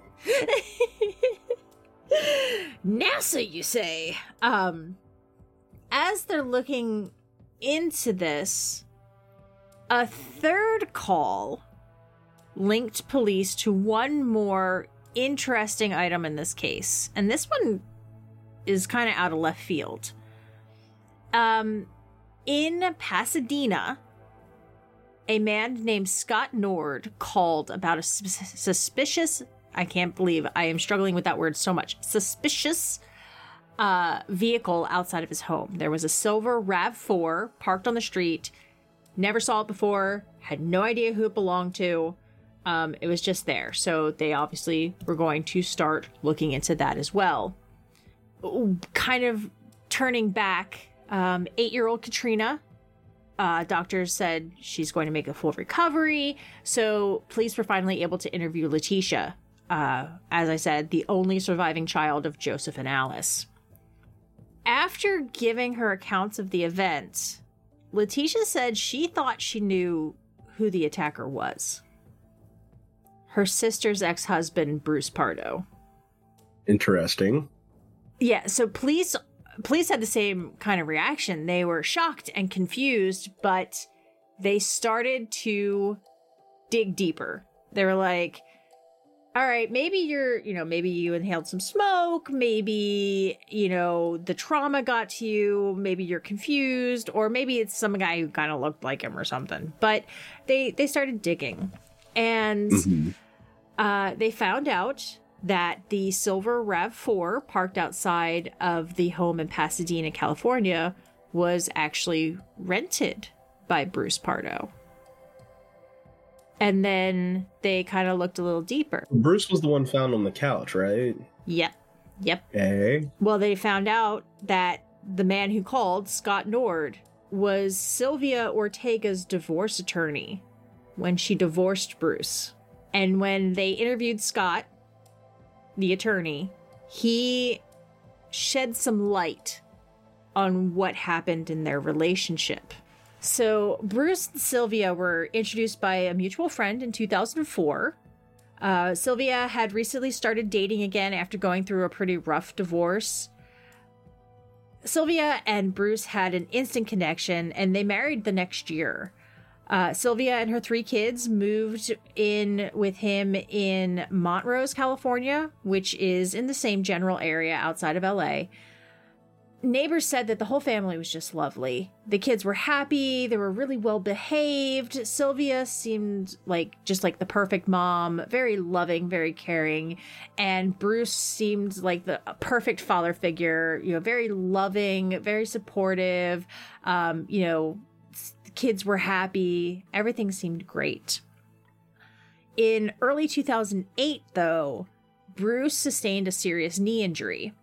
NASA, you say? Um, as they're looking into this, a third call linked police to one more interesting item in this case. And this one is kind of out of left field. Um, in Pasadena, a man named Scott Nord called about a sus- suspicious, I can't believe I am struggling with that word so much, suspicious uh, vehicle outside of his home. There was a silver RAV four parked on the street. Never saw it before, had no idea who it belonged to. Um, it was just there. So they obviously were going to start looking into that as well. Kind of turning back, um, eight-year-old Katrina, uh, doctors said she's going to make a full recovery. So police were finally able to interview Letitia, uh, as I said, the only surviving child of Joseph and Alice. after giving her accounts of the event, Letitia said she thought she knew who the attacker was. Her sister's ex-husband, Bruce Pardo. Interesting. Yeah, so police police had the same kind of reaction. They were shocked and confused, but they started to dig deeper. They were like, all right, maybe you're, you know, maybe you inhaled some smoke, maybe, you know, the trauma got to you, maybe you're confused, or maybe it's some guy who kind of looked like him or something. But they they started digging, and Mm-hmm. uh, they found out that the silver RAV four parked outside of the home in Pasadena, California, was actually rented by Bruce Pardo. And then they kind of looked a little deeper. Bruce was the one found on the couch, right? Yep. Yep. Hey. Well, they found out that the man who called, Scott Nord, was Sylvia Ortega's divorce attorney when she divorced Bruce. And when they interviewed Scott, the attorney, he shed some light on what happened in their relationship. So Bruce and Sylvia were introduced by a mutual friend in two thousand four. Uh, Sylvia had recently started dating again after going through a pretty rough divorce. Sylvia and Bruce had an instant connection, and they married the next year. Uh, Sylvia and her three kids moved in with him in Montrose, California, which is in the same general area outside of L A. Neighbors said that the whole family was just lovely. The kids were happy. They were really well behaved. Sylvia seemed like just like the perfect mom, very loving, very caring. And Bruce seemed like the perfect father figure, you know, very loving, very supportive. Um, you know, the kids were happy. Everything seemed great. In early two thousand eight, though, Bruce sustained a serious knee injury.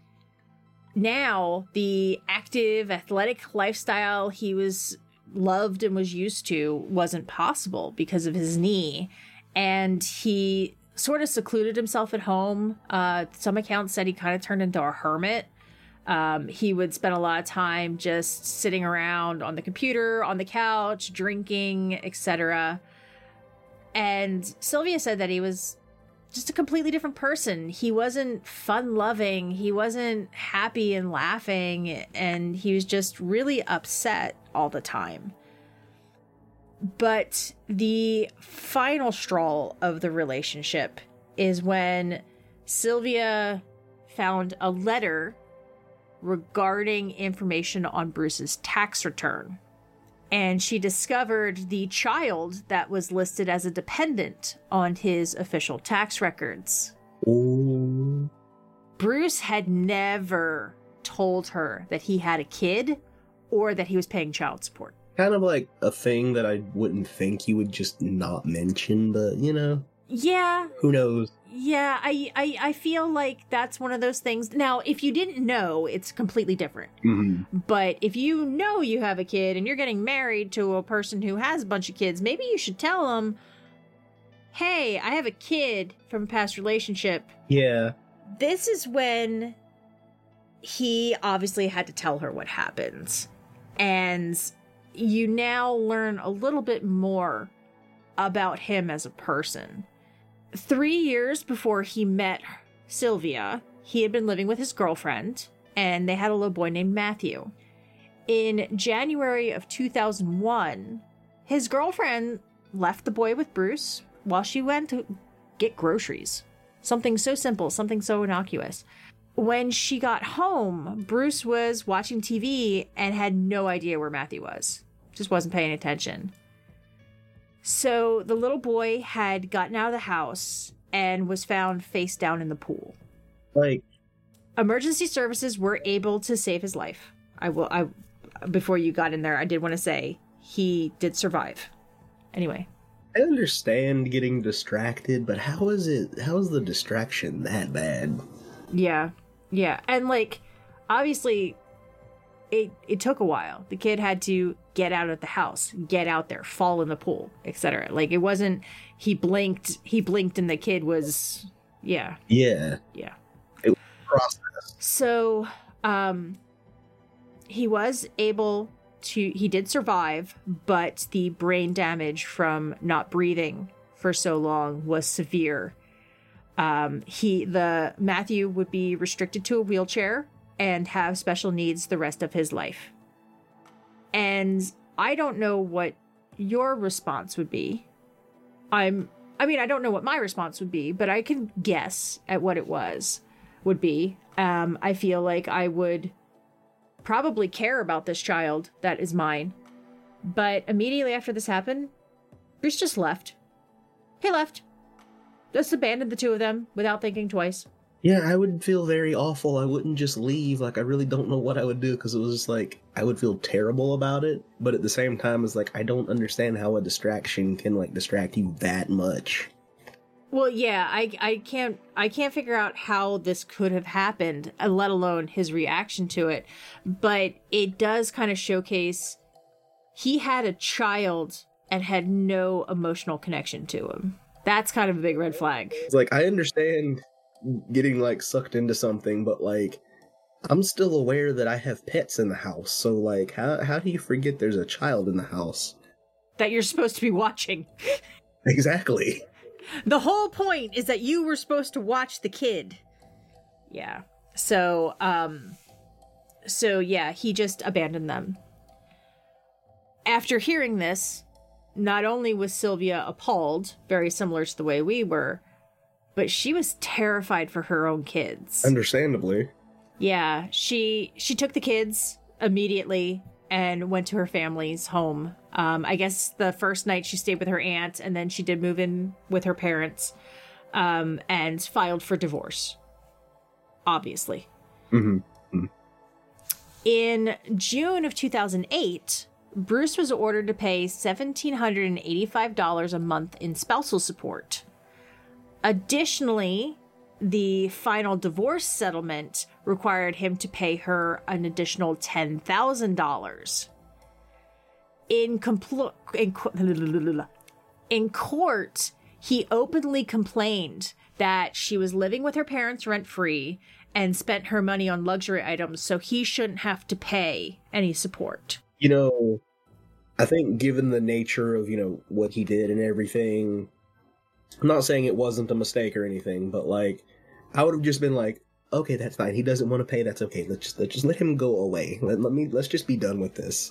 Now, the active, athletic lifestyle he was loved and was used to wasn't possible because of his knee. And he sort of secluded himself at home. Uh, some accounts said he kind of turned into a hermit. Um, he would spend a lot of time just sitting around on the computer, on the couch, drinking, et cetera. And Sylvia said that he was just a completely different person. He wasn't fun-loving. He wasn't happy and laughing, and he was just really upset all the time. But the final straw of the relationship is when Sylvia found a letter regarding information on Bruce's tax return. And she discovered the child that was listed as a dependent on his official tax records. Ooh. Bruce had never told her that he had a kid or that he was paying child support. Kind of like a thing that I wouldn't think he would just not mention, but, you know. Yeah. Who knows? Yeah, I, I, I feel like that's one of those things. Now, if you didn't know, it's completely different. Mm-hmm. But if you know you have a kid and you're getting married to a person who has a bunch of kids, maybe you should tell them, hey, I have a kid from a past relationship. Yeah. This is when he obviously had to tell her what happened. And you now learn a little bit more about him as a person. Three years before he met Sylvia, he had been living with his girlfriend, and they had a little boy named Matthew. In January of two thousand one, his girlfriend left the boy with Bruce while she went to get groceries. Something so simple, something so innocuous. When she got home, Bruce was watching T V and had no idea where Matthew was. Just wasn't paying attention. So the little boy had gotten out of the house and was found face down in the pool. Like, emergency services were able to save his life. I will. I before you got in there, I did want to say he did survive. Anyway, I understand getting distracted, but how is it? How is the distraction that bad? yeah, yeah, and like obviously, it it took a while. The kid had to get out of the house, get out there, fall in the pool, et cetera. Like it wasn't he blinked, he blinked, and the kid was yeah, Yeah. yeah. It was a process. So, um, he was able to, he did survive, but the brain damage from not breathing for so long was severe. Um, he, the Matthew would be restricted to a wheelchair and have special needs the rest of his life. And I don't know what your response would be. I'm, I mean, I don't know what my response would be, but I can guess at what it was, would be. Um, I feel like I would probably care about this child that is mine. But immediately after this happened, Bruce just left. He left. Just abandoned the two of them without thinking twice. Yeah, I would feel very awful. I wouldn't just leave. Like, I really don't know what I would do, because it was just like, I would feel terrible about it. But at the same time, it's like, I don't understand how a distraction can, like, distract you that much. Well, yeah, I I can't I can't figure out how this could have happened, uh, let alone his reaction to it. But it does kind of showcase he had a child and had no emotional connection to him. That's kind of a big red flag. It's like, I understand getting, like, sucked into something, but, like, I'm still aware that I have pets in the house. So, like, how how do you forget there's a child in the house? That you're supposed to be watching. Exactly. The whole point is that you were supposed to watch the kid. Yeah. So, um, so yeah, he just abandoned them. After hearing this, not only was Sylvia appalled, very similar to the way we were, but she was terrified for her own kids. Understandably. Yeah, she she took the kids immediately and went to her family's home. Um, I guess the first night she stayed with her aunt, and then she did move in with her parents, um, and filed for divorce. Obviously. Mm-hmm. Mm-hmm. In June of two thousand eight, Bruce was ordered to pay one thousand seven hundred eighty-five dollars a month in spousal support. Additionally, the final divorce settlement required him to pay her an additional ten thousand dollars. In, compl- in, co- in court, he openly complained that she was living with her parents rent-free and spent her money on luxury items, so he shouldn't have to pay any support. You know, I think given the nature of, you know, what he did and everything, I'm not saying it wasn't a mistake or anything, but, like, I would have just been like, okay, that's fine. He doesn't want to pay. That's okay. Let's just, let's just let him go away. Let, let me, let's just be done with this.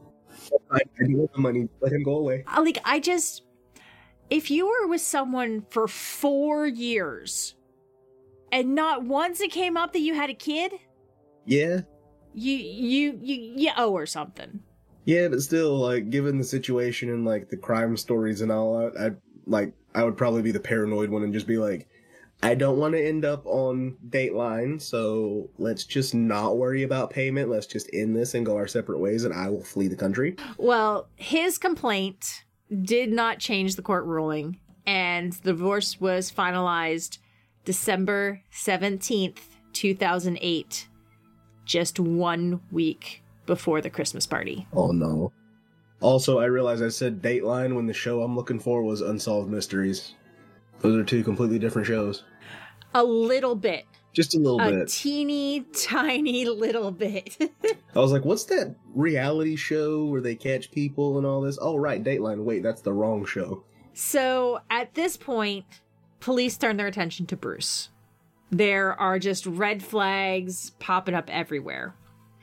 I don't want the money. Let him go away. Like, I just, if you were with someone for four years and not once it came up that you had a kid, Yeah. you, you, you, you owe her something. Yeah, but still, like, given the situation and, like, the crime stories and all that, I, like, I would probably be the paranoid one and just be like, I don't want to end up on Dateline, so let's just not worry about payment. Let's just end this and go our separate ways, and I will flee the country. Well, his complaint did not change the court ruling, and the divorce was finalized December seventeenth, two thousand eight, just one week before the Christmas party. Oh, no. Also, I realized I said Dateline when the show I'm looking for was Unsolved Mysteries. Those are two completely different shows. A little bit. Just a little a bit. A teeny, tiny little bit. I was like, what's that reality show where they catch people and all this? Oh, right, Dateline. Wait, that's the wrong show. So, at this point, police turn their attention to Bruce. There are just red flags popping up everywhere.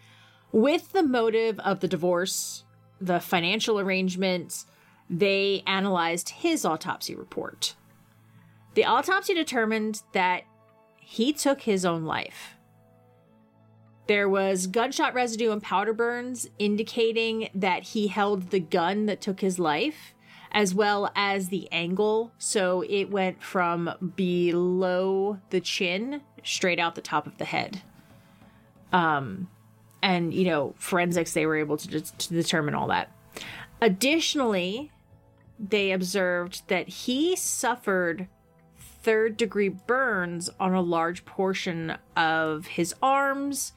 With the motive of the divorce, the financial arrangements, they analyzed his autopsy report. The autopsy determined that he took his own life. There was gunshot residue and powder burns indicating that he held the gun that took his life, as well as the angle. So it went from below the chin straight out the top of the head. Um, and, you know, forensics, they were able to, de- to determine all that. Additionally, they observed that he suffered third degree burns on a large portion of his arms,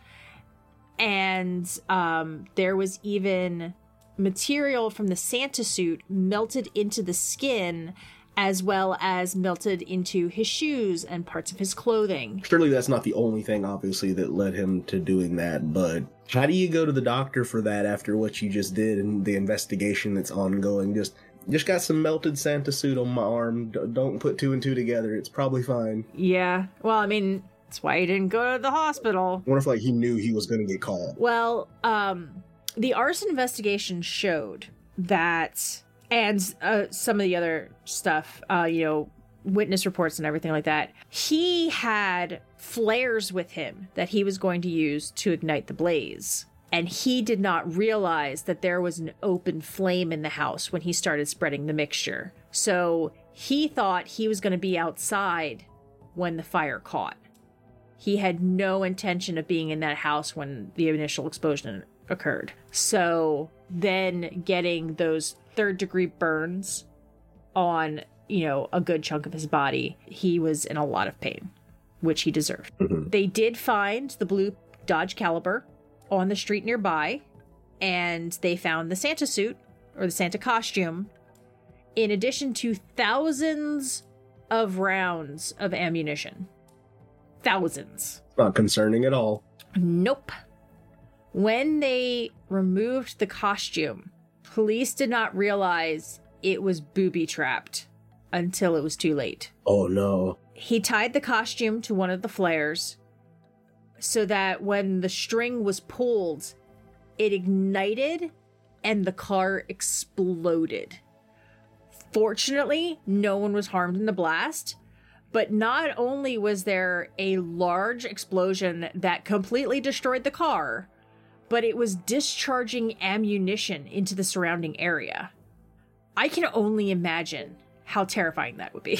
and um, there was even material from the Santa suit melted into the skin as well as melted into his shoes and parts of his clothing. Surely that's not the only thing, obviously, that led him to doing that, but how do you go to the doctor for that after what you just did and the investigation that's ongoing? Just just got some melted Santa suit on my arm. D- don't put two and two together. It's probably fine. Yeah, well, I mean, that's why he didn't go to the hospital. I wonder if, like, he knew he was going to get caught. Well, um, the arson investigation showed that, and uh, some of the other stuff, uh, you know, witness reports and everything like that, he had flares with him that he was going to use to ignite the blaze. And he did not realize that there was an open flame in the house when he started spreading the mixture. So he thought he was going to be outside when the fire caught. He had no intention of being in that house when the initial explosion occurred. So then getting those third degree burns on, you know, a good chunk of his body, he was in a lot of pain, which he deserved. Mm-hmm. They did find the blue Dodge Caliber on the street nearby, and they found the Santa suit, or the Santa costume, in addition to thousands of rounds of ammunition. Thousands. Not concerning at all. Nope. When they removed the costume, police did not realize it was booby-trapped until it was too late. Oh, no. He tied the costume to one of the flares so that when the string was pulled, it ignited and the car exploded. Fortunately, no one was harmed in the blast, but not only was there a large explosion that completely destroyed the car, but it was discharging ammunition into the surrounding area. I can only imagine how terrifying that would be.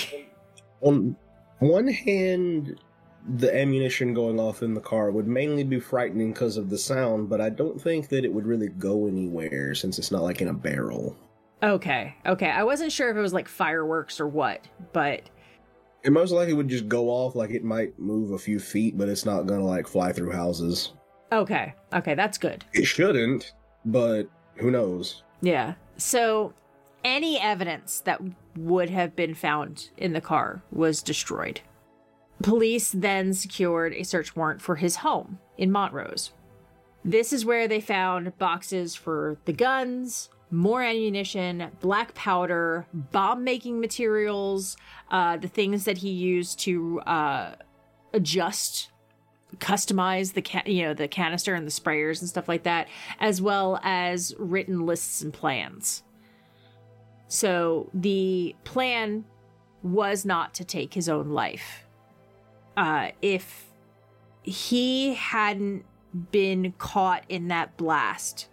On one hand, the ammunition going off in the car would mainly be frightening because of the sound, but I don't think that it would really go anywhere since it's not like in a barrel. Okay, okay. I wasn't sure if it was like fireworks or what, but... It most likely would just go off, like it might move a few feet, but it's not gonna like fly through houses. Okay, okay, that's good. It shouldn't, but who knows? Yeah. So any evidence that would have been found in the car was destroyed. Police then secured a search warrant for his home in Montrose. This is where they found boxes for the guns, more ammunition, black powder, bomb-making materials, uh, the things that he used to uh, adjust, customize the ca- you know the canister and the sprayers and stuff like that, as well as written lists and plans. So the plan was not to take his own life. Uh, if he hadn't been caught in that blast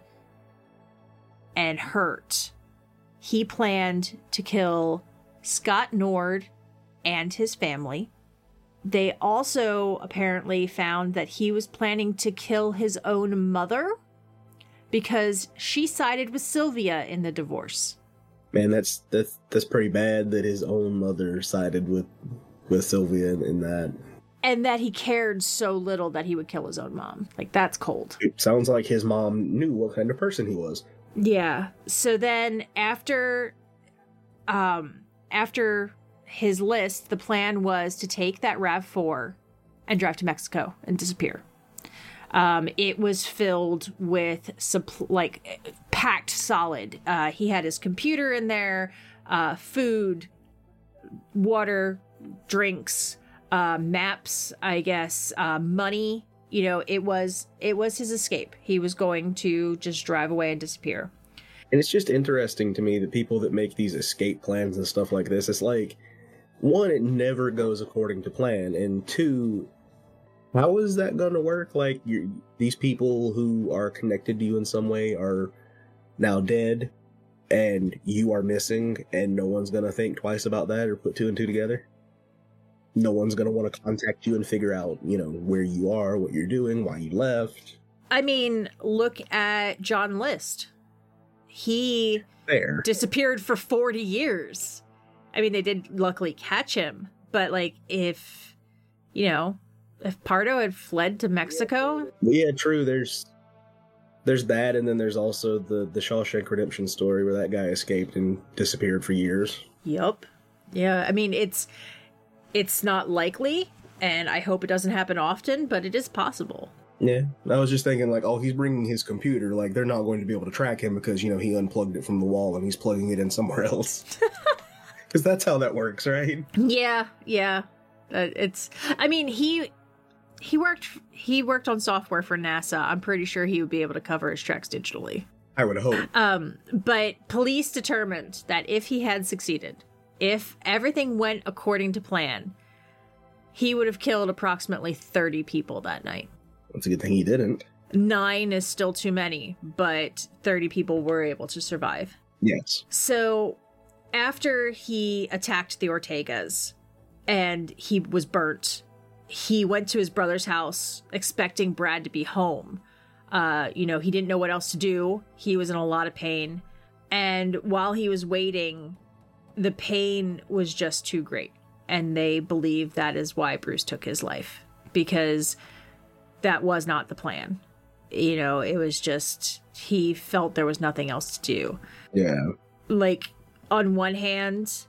and hurt, he planned to kill Scott Nord and his family. They also apparently found that he was planning to kill his own mother because she sided with Sylvia in the divorce. Man, that's that's that's pretty bad that his own mother sided with with Sylvia in, in that. And that he cared so little that he would kill his own mom. Like, that's cold. It sounds like his mom knew what kind of person he was. Yeah. So then after um after his list, the plan was to take that RAV four and drive to Mexico and disappear. Um, it was filled with supp- like packed solid. Uh, he had his computer in there, uh, food, water, drinks, uh, maps, I guess, uh, money. You know, it was it was his escape. He was going to just drive away and disappear. And it's just interesting to me that people that make these escape plans and stuff like this, it's like, one, it never goes according to plan, and two, how is that going to work? Like, you're, these people who are connected to you in some way are now dead, and you are missing, and no one's going to think twice about that or put two and two together? No one's going to want to contact you and figure out, you know, where you are, what you're doing, why you left. I mean, look at John List. He Fair. disappeared for forty years. I mean, they did luckily catch him, but, like, if, you know, if Pardo had fled to Mexico... Yeah, true, there's there's that, and then there's also the, the Shawshank Redemption story where that guy escaped and disappeared for years. Yup. Yeah, I mean, it's it's not likely, and I hope it doesn't happen often, but it is possible. Yeah, I was just thinking, like, oh, he's bringing his computer. Like, they're not going to be able to track him because, you know, he unplugged it from the wall and he's plugging it in somewhere else. Because that's how that works, right? Yeah, yeah. Uh, it's, I mean, he he worked he worked on software for NASA. I'm pretty sure he would be able to cover his tracks digitally. I would hope. Um, but police determined that if he had succeeded, if everything went according to plan, he would have killed approximately thirty people that night. That's a good thing he didn't. Nine is still too many, but thirty people were able to survive. Yes. So after he attacked the Ortegas and he was burnt, he went to his brother's house expecting Brad to be home. Uh, you know, he didn't know what else to do. He was in a lot of pain. And while he was waiting, the pain was just too great. And they believe that is why Bruce took his life, because that was not the plan. You know, it was just, he felt there was nothing else to do. Yeah. Like, on one hand,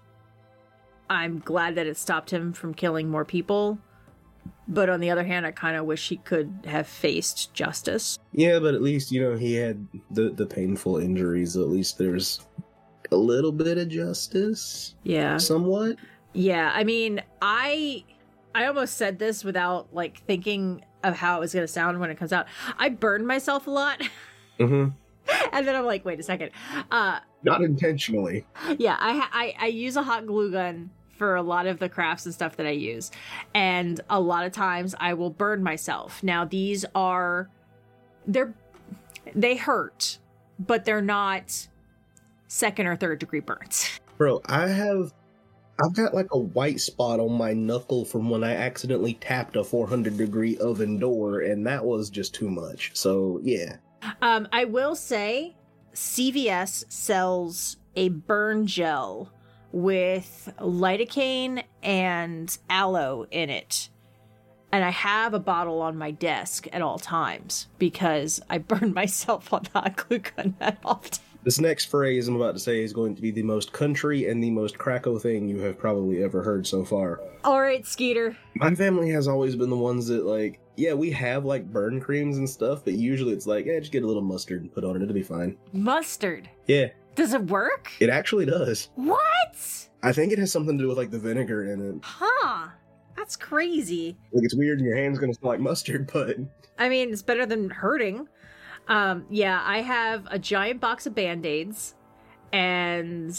I'm glad that it stopped him from killing more people. But on the other hand, I kind of wish he could have faced justice. Yeah, but at least, you know, he had the, the painful injuries. At least there's a little bit of justice. Yeah. Somewhat. Yeah, I mean, I I almost said this without, like, thinking of how it was going to sound when it comes out. I burned myself a lot. Mm-hmm. And then I'm like, wait a second. Uh, Not intentionally. yeah, I, I I use a hot glue gun for a lot of the crafts and stuff that I use. And a lot of times I will burn myself. Now, these are, they're, they hurt, but they're not second or third degree burns. Bro, I have, I've got like a white spot on my knuckle from when I accidentally tapped a four hundred degree oven door, and that was just too much. So, yeah. Um, I will say C V S sells a burn gel with lidocaine and aloe in it. And I have a bottle on my desk at all times because I burn myself on the hot glue gun that often. This next phrase I'm about to say is going to be the most country and the most Krakow thing you have probably ever heard so far. All right, Skeeter. My family has always been the ones that, like, yeah, we have, like, burn creams and stuff, but usually it's like, yeah, just get a little mustard and put on it, it'll be fine. Mustard? Yeah. Does it work? It actually does. What? I think it has something to do with, like, the vinegar in it. Huh. That's crazy. Like, it's weird and your hand's gonna smell like mustard, but... I mean, it's better than hurting. Um, yeah, I have a giant box of Band-Aids and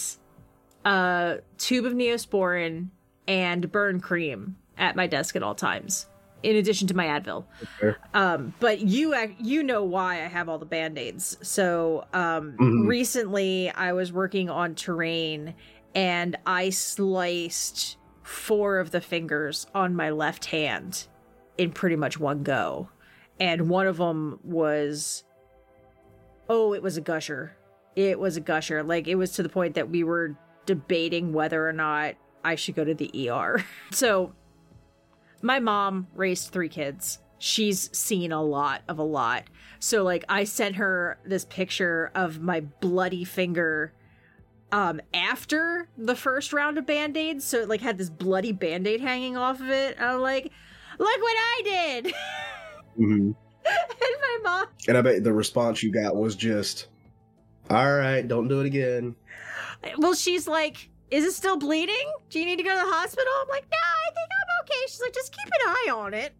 a tube of Neosporin and burn cream at my desk at all times, in addition to my Advil. Okay. Um, but you ac- you know why I have all the Band-Aids. So um, Mhm. recently I was working on terrain and I sliced four of the fingers on my left hand in pretty much one go. And one of them was... Oh, it was a gusher. It was a gusher. Like, it was to the point that we were debating whether or not I should go to the E R. So, my mom raised three kids. She's seen a lot of a lot. So, like, I sent her this picture of my bloody finger um, after the first round of Band-Aids. So, it, like, had this bloody Band-Aid hanging off of it. I'm like, look what I did! Mm-hmm. And my mom... And I bet the response you got was just, alright, don't do it again. Well, she's like, is it still bleeding? Do you need to go to the hospital? I'm like, no, I think I'm okay. She's like, just keep an eye on it.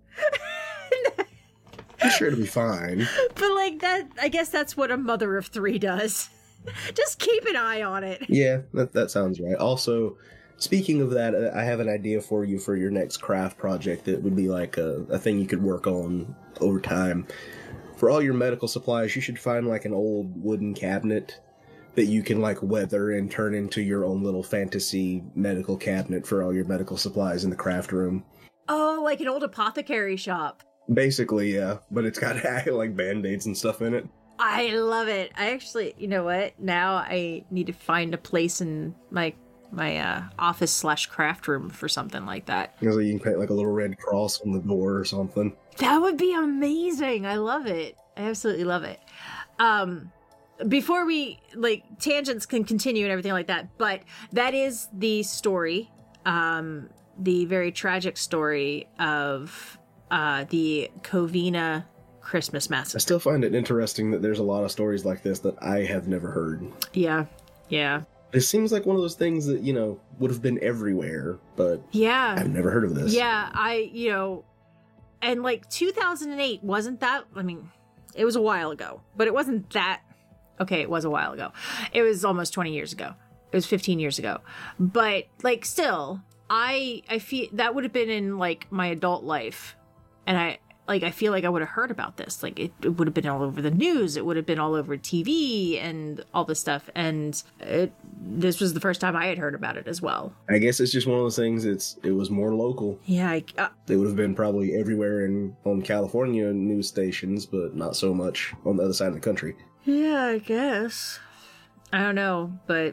I'm sure it'll be fine. But like that, I guess that's what a mother of three does. Just keep an eye on it. Yeah, that, that sounds right. Also, speaking of that, I have an idea for you for your next craft project that would be like a, a thing you could work on over time. For all your medical supplies, you should find like an old wooden cabinet that you can like weather and turn into your own little fantasy medical cabinet for all your medical supplies in the craft room. Oh, like an old apothecary shop. Basically, yeah, but it's got like Band-Aids and stuff in it. I love it. I actually, you know what? Now I need to find a place in my my uh, office slash craft room for something like that. You know, so you can paint like a little red cross on the door or something. That would be amazing. I love it. I absolutely love it. Um, before we, like, tangents can continue and everything like that, but that is the story um, the very tragic story of uh, the Covina Christmas I massacre. still find it interesting that there's a lot of stories like this that I have never heard. Yeah, yeah, It seems like one of those things that, you know, would have been everywhere, but yeah. I've never heard of this. Yeah, I, you know, and like two thousand eight wasn't that, I mean, it was a while ago, but it wasn't that, okay, it was a while ago. It was almost twenty years ago. It was fifteen years ago. But like still, I I feel that would have been in like my adult life. And I like I feel like I would have heard about this. Like it, it would have been all over the news. It would have been all over T V and all this stuff. And it, this was the first time I had heard about it as well. I guess it's just one of those things. It's it was more local. Yeah, I, uh, They would have been probably everywhere in on California news stations, but not so much on the other side of the country. yeah, I guess. I don't know, but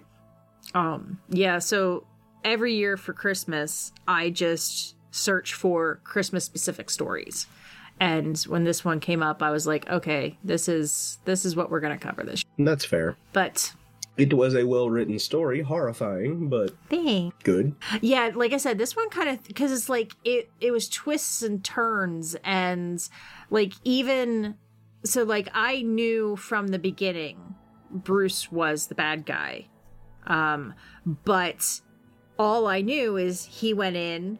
um yeah, so every year for Christmas, I just search for Christmas specific stories. And when this one came up, I was like, okay, this is this is what we're going to cover this. And that's fair. But It was a well-written story, horrifying, but dang. good. Yeah, like I said, this one kind of, because it's like it it was twists and turns, and like even so like I knew from the beginning Bruce was the bad guy. Um but all I knew is he went in,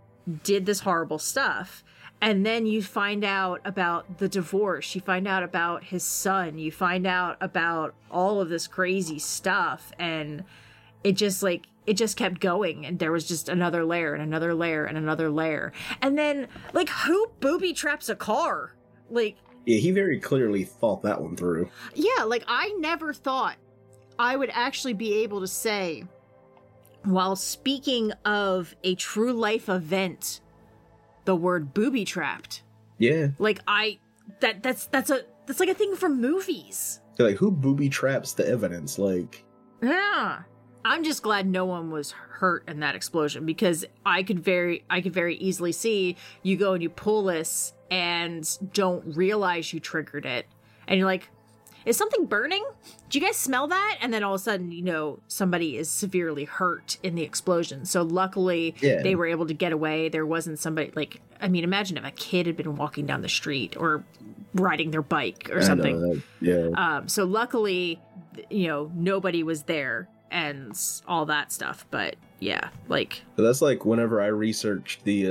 did this horrible stuff, and then you find out about the divorce, you find out about his son, you find out about all of this crazy stuff, and it just like it just kept going, and there was just another layer and another layer and another layer. And then like who booby traps a car? Like Yeah, he very clearly thought that one through. yeah, like I never thought I would actually be able to say, while speaking of a true life event, the word booby trapped. Yeah. Like I that that's that's a that's like a thing from movies. Like, who booby traps the evidence? Like, Yeah. I'm just glad no one was hurt in that explosion, because I could very I could very easily see you go and you pull this and don't realize you triggered it. And you're like, is something burning? Do you guys smell that? And then all of a sudden, you know, somebody is severely hurt in the explosion. So luckily, Yeah. they were able to get away. There wasn't somebody, like, I mean, imagine if a kid had been walking down the street or riding their bike or I know something. that- yeah. Um, so luckily, th- you know, nobody was there and all that stuff. But yeah, like, But that's like whenever I researched the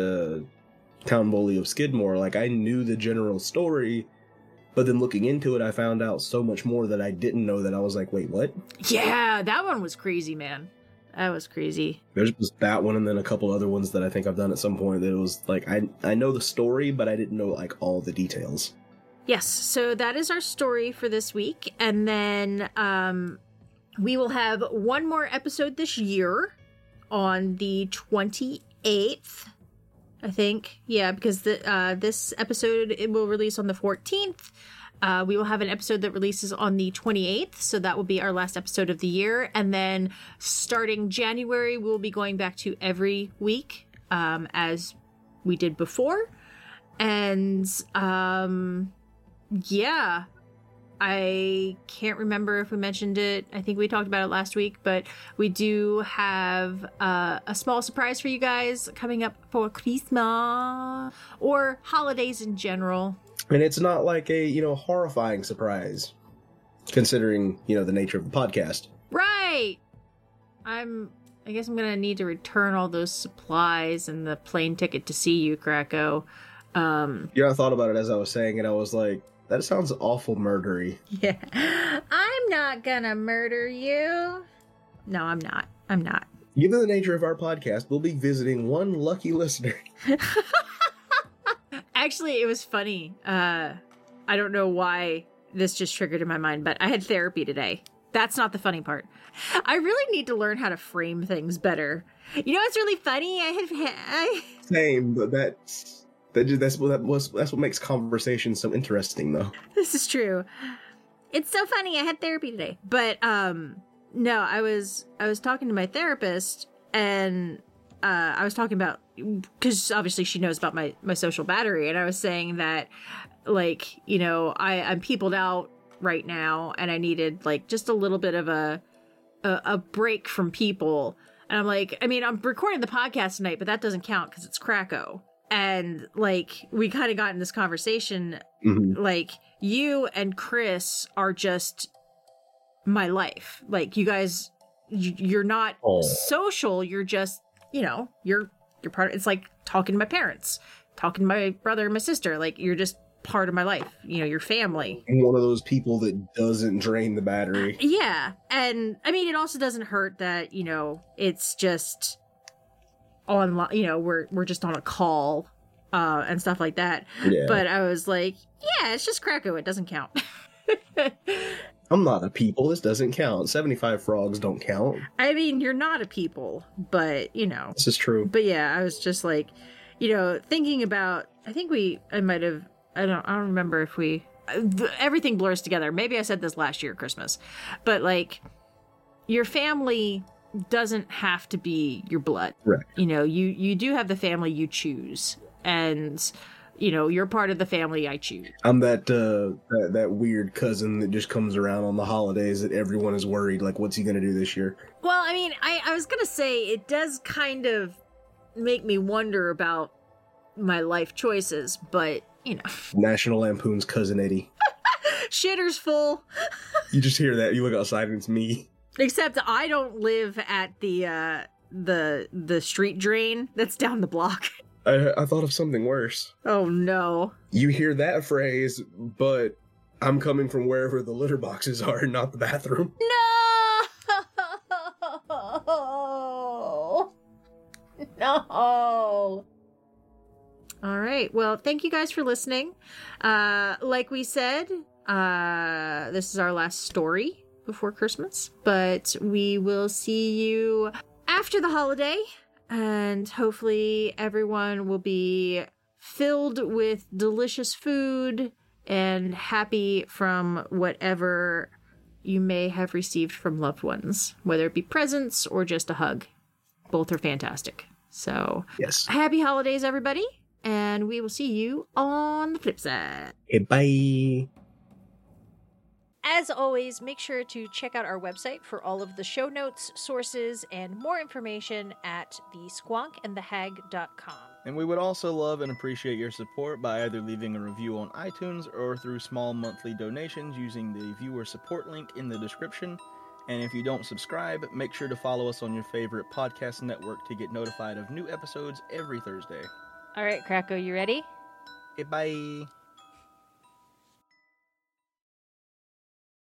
uh, town bully of Skidmore, like I knew the general story, but then looking into it, I found out so much more that I didn't know that I was like, wait, what? yeah, that one was crazy, man. That was crazy. There's just that one and then a couple other ones that I think I've done at some point that it was like, I, I know the story, but I didn't know like all the details. Yes, so that is our story for this week. And then um, we will have one more episode this year on the twenty-eighth, I think. Yeah, because the uh, this episode, it will release on the fourteenth. Uh, we will have an episode that releases on the twenty-eighth, so that will be our last episode of the year. And then starting January, we'll be going back to every week, um, as we did before. And um, yeah, I can't remember if we mentioned it. I think we talked about it last week, but we do have uh, a small surprise for you guys coming up for Christmas or holidays in general. And it's not like a, you know, horrifying surprise, considering, you know, the nature of the podcast. Right. I'm, I guess I'm going to need to return all those supplies and the plane ticket to see you, Krakow. Um, You know, I thought about it as I was saying it, I was like, that sounds awful murdery. yeah. I'm not gonna murder you. No, I'm not. I'm not. Given the nature of our podcast, we'll be visiting one lucky listener. Actually, it was funny. Uh, I don't know why this just triggered in my mind, but I had therapy today. That's not the funny part. I really need to learn how to frame things better. You know what's really funny? I had I, Same, but that's that just, that's what that was. That's what makes conversation so interesting, though. this is true. It's so funny. I had therapy today, but um, no, I was I was talking to my therapist, and uh, I was talking about, because obviously she knows about my my social battery, and I was saying that, like, you know, I I'm peopled out right now, and I needed like just a little bit of a a, a break from people. And I'm like, I mean, I'm recording the podcast tonight, but that doesn't count because it's Krakow. And like, we kind of got in this conversation, Mm-hmm. like, you and Chris are just my life. Like, you guys, you, you're not Oh. social. You're just, you know, you're you're part of, it's like talking to my parents, talking to my brother and my sister. Like, you're just part of my life, you know, your family. One of those people that doesn't drain the battery. Yeah. And I mean, it also doesn't hurt that, you know, it's just online, you know, we're we're just on a call uh and stuff like that. Yeah. But I was like, yeah, it's just Krakow, it doesn't count. I'm not a people. This doesn't count. seventy-five frogs don't count. I mean, you're not a people, but you know. This is true. But yeah, I was just like, you know, thinking about, I think we I might have I don't I don't remember if we everything blurs together. Maybe I said this last year at Christmas. But like, your family doesn't have to be your blood. Right. You know, you you do have the family you choose, and you know, you're part of the family I choose. I'm that uh that, that weird cousin that just comes around on the holidays that everyone is worried, like, what's he gonna do this year? Well, I mean, I, I was gonna say it does kind of make me wonder about my life choices, but you know. National Lampoon's Cousin Eddie. Shitter's full. You just hear that, you look outside and it's me. Except I don't live at the uh the the street drain that's down the block. I, I thought of something worse. Oh no. You hear that phrase, but I'm coming from wherever the litter boxes are, not the bathroom. No. No. All right. Well, thank you guys for listening. Uh like we said, uh this is our last story before Christmas, but we will see you after the holiday, and hopefully everyone will be filled with delicious food and happy from whatever you may have received from loved ones, whether it be presents or just a hug. Both are fantastic. So, Yes. happy holidays, everybody, and we will see you on the flip side. Hey, bye. As always, make sure to check out our website for all of the show notes, sources, and more information at the squonk and the hag dot com. And we would also love and appreciate your support by either leaving a review on iTunes or through small monthly donations using the viewer support link in the description. And if you don't subscribe, make sure to follow us on your favorite podcast network to get notified of new episodes every Thursday. All right, Krakow, you ready? Okay, bye.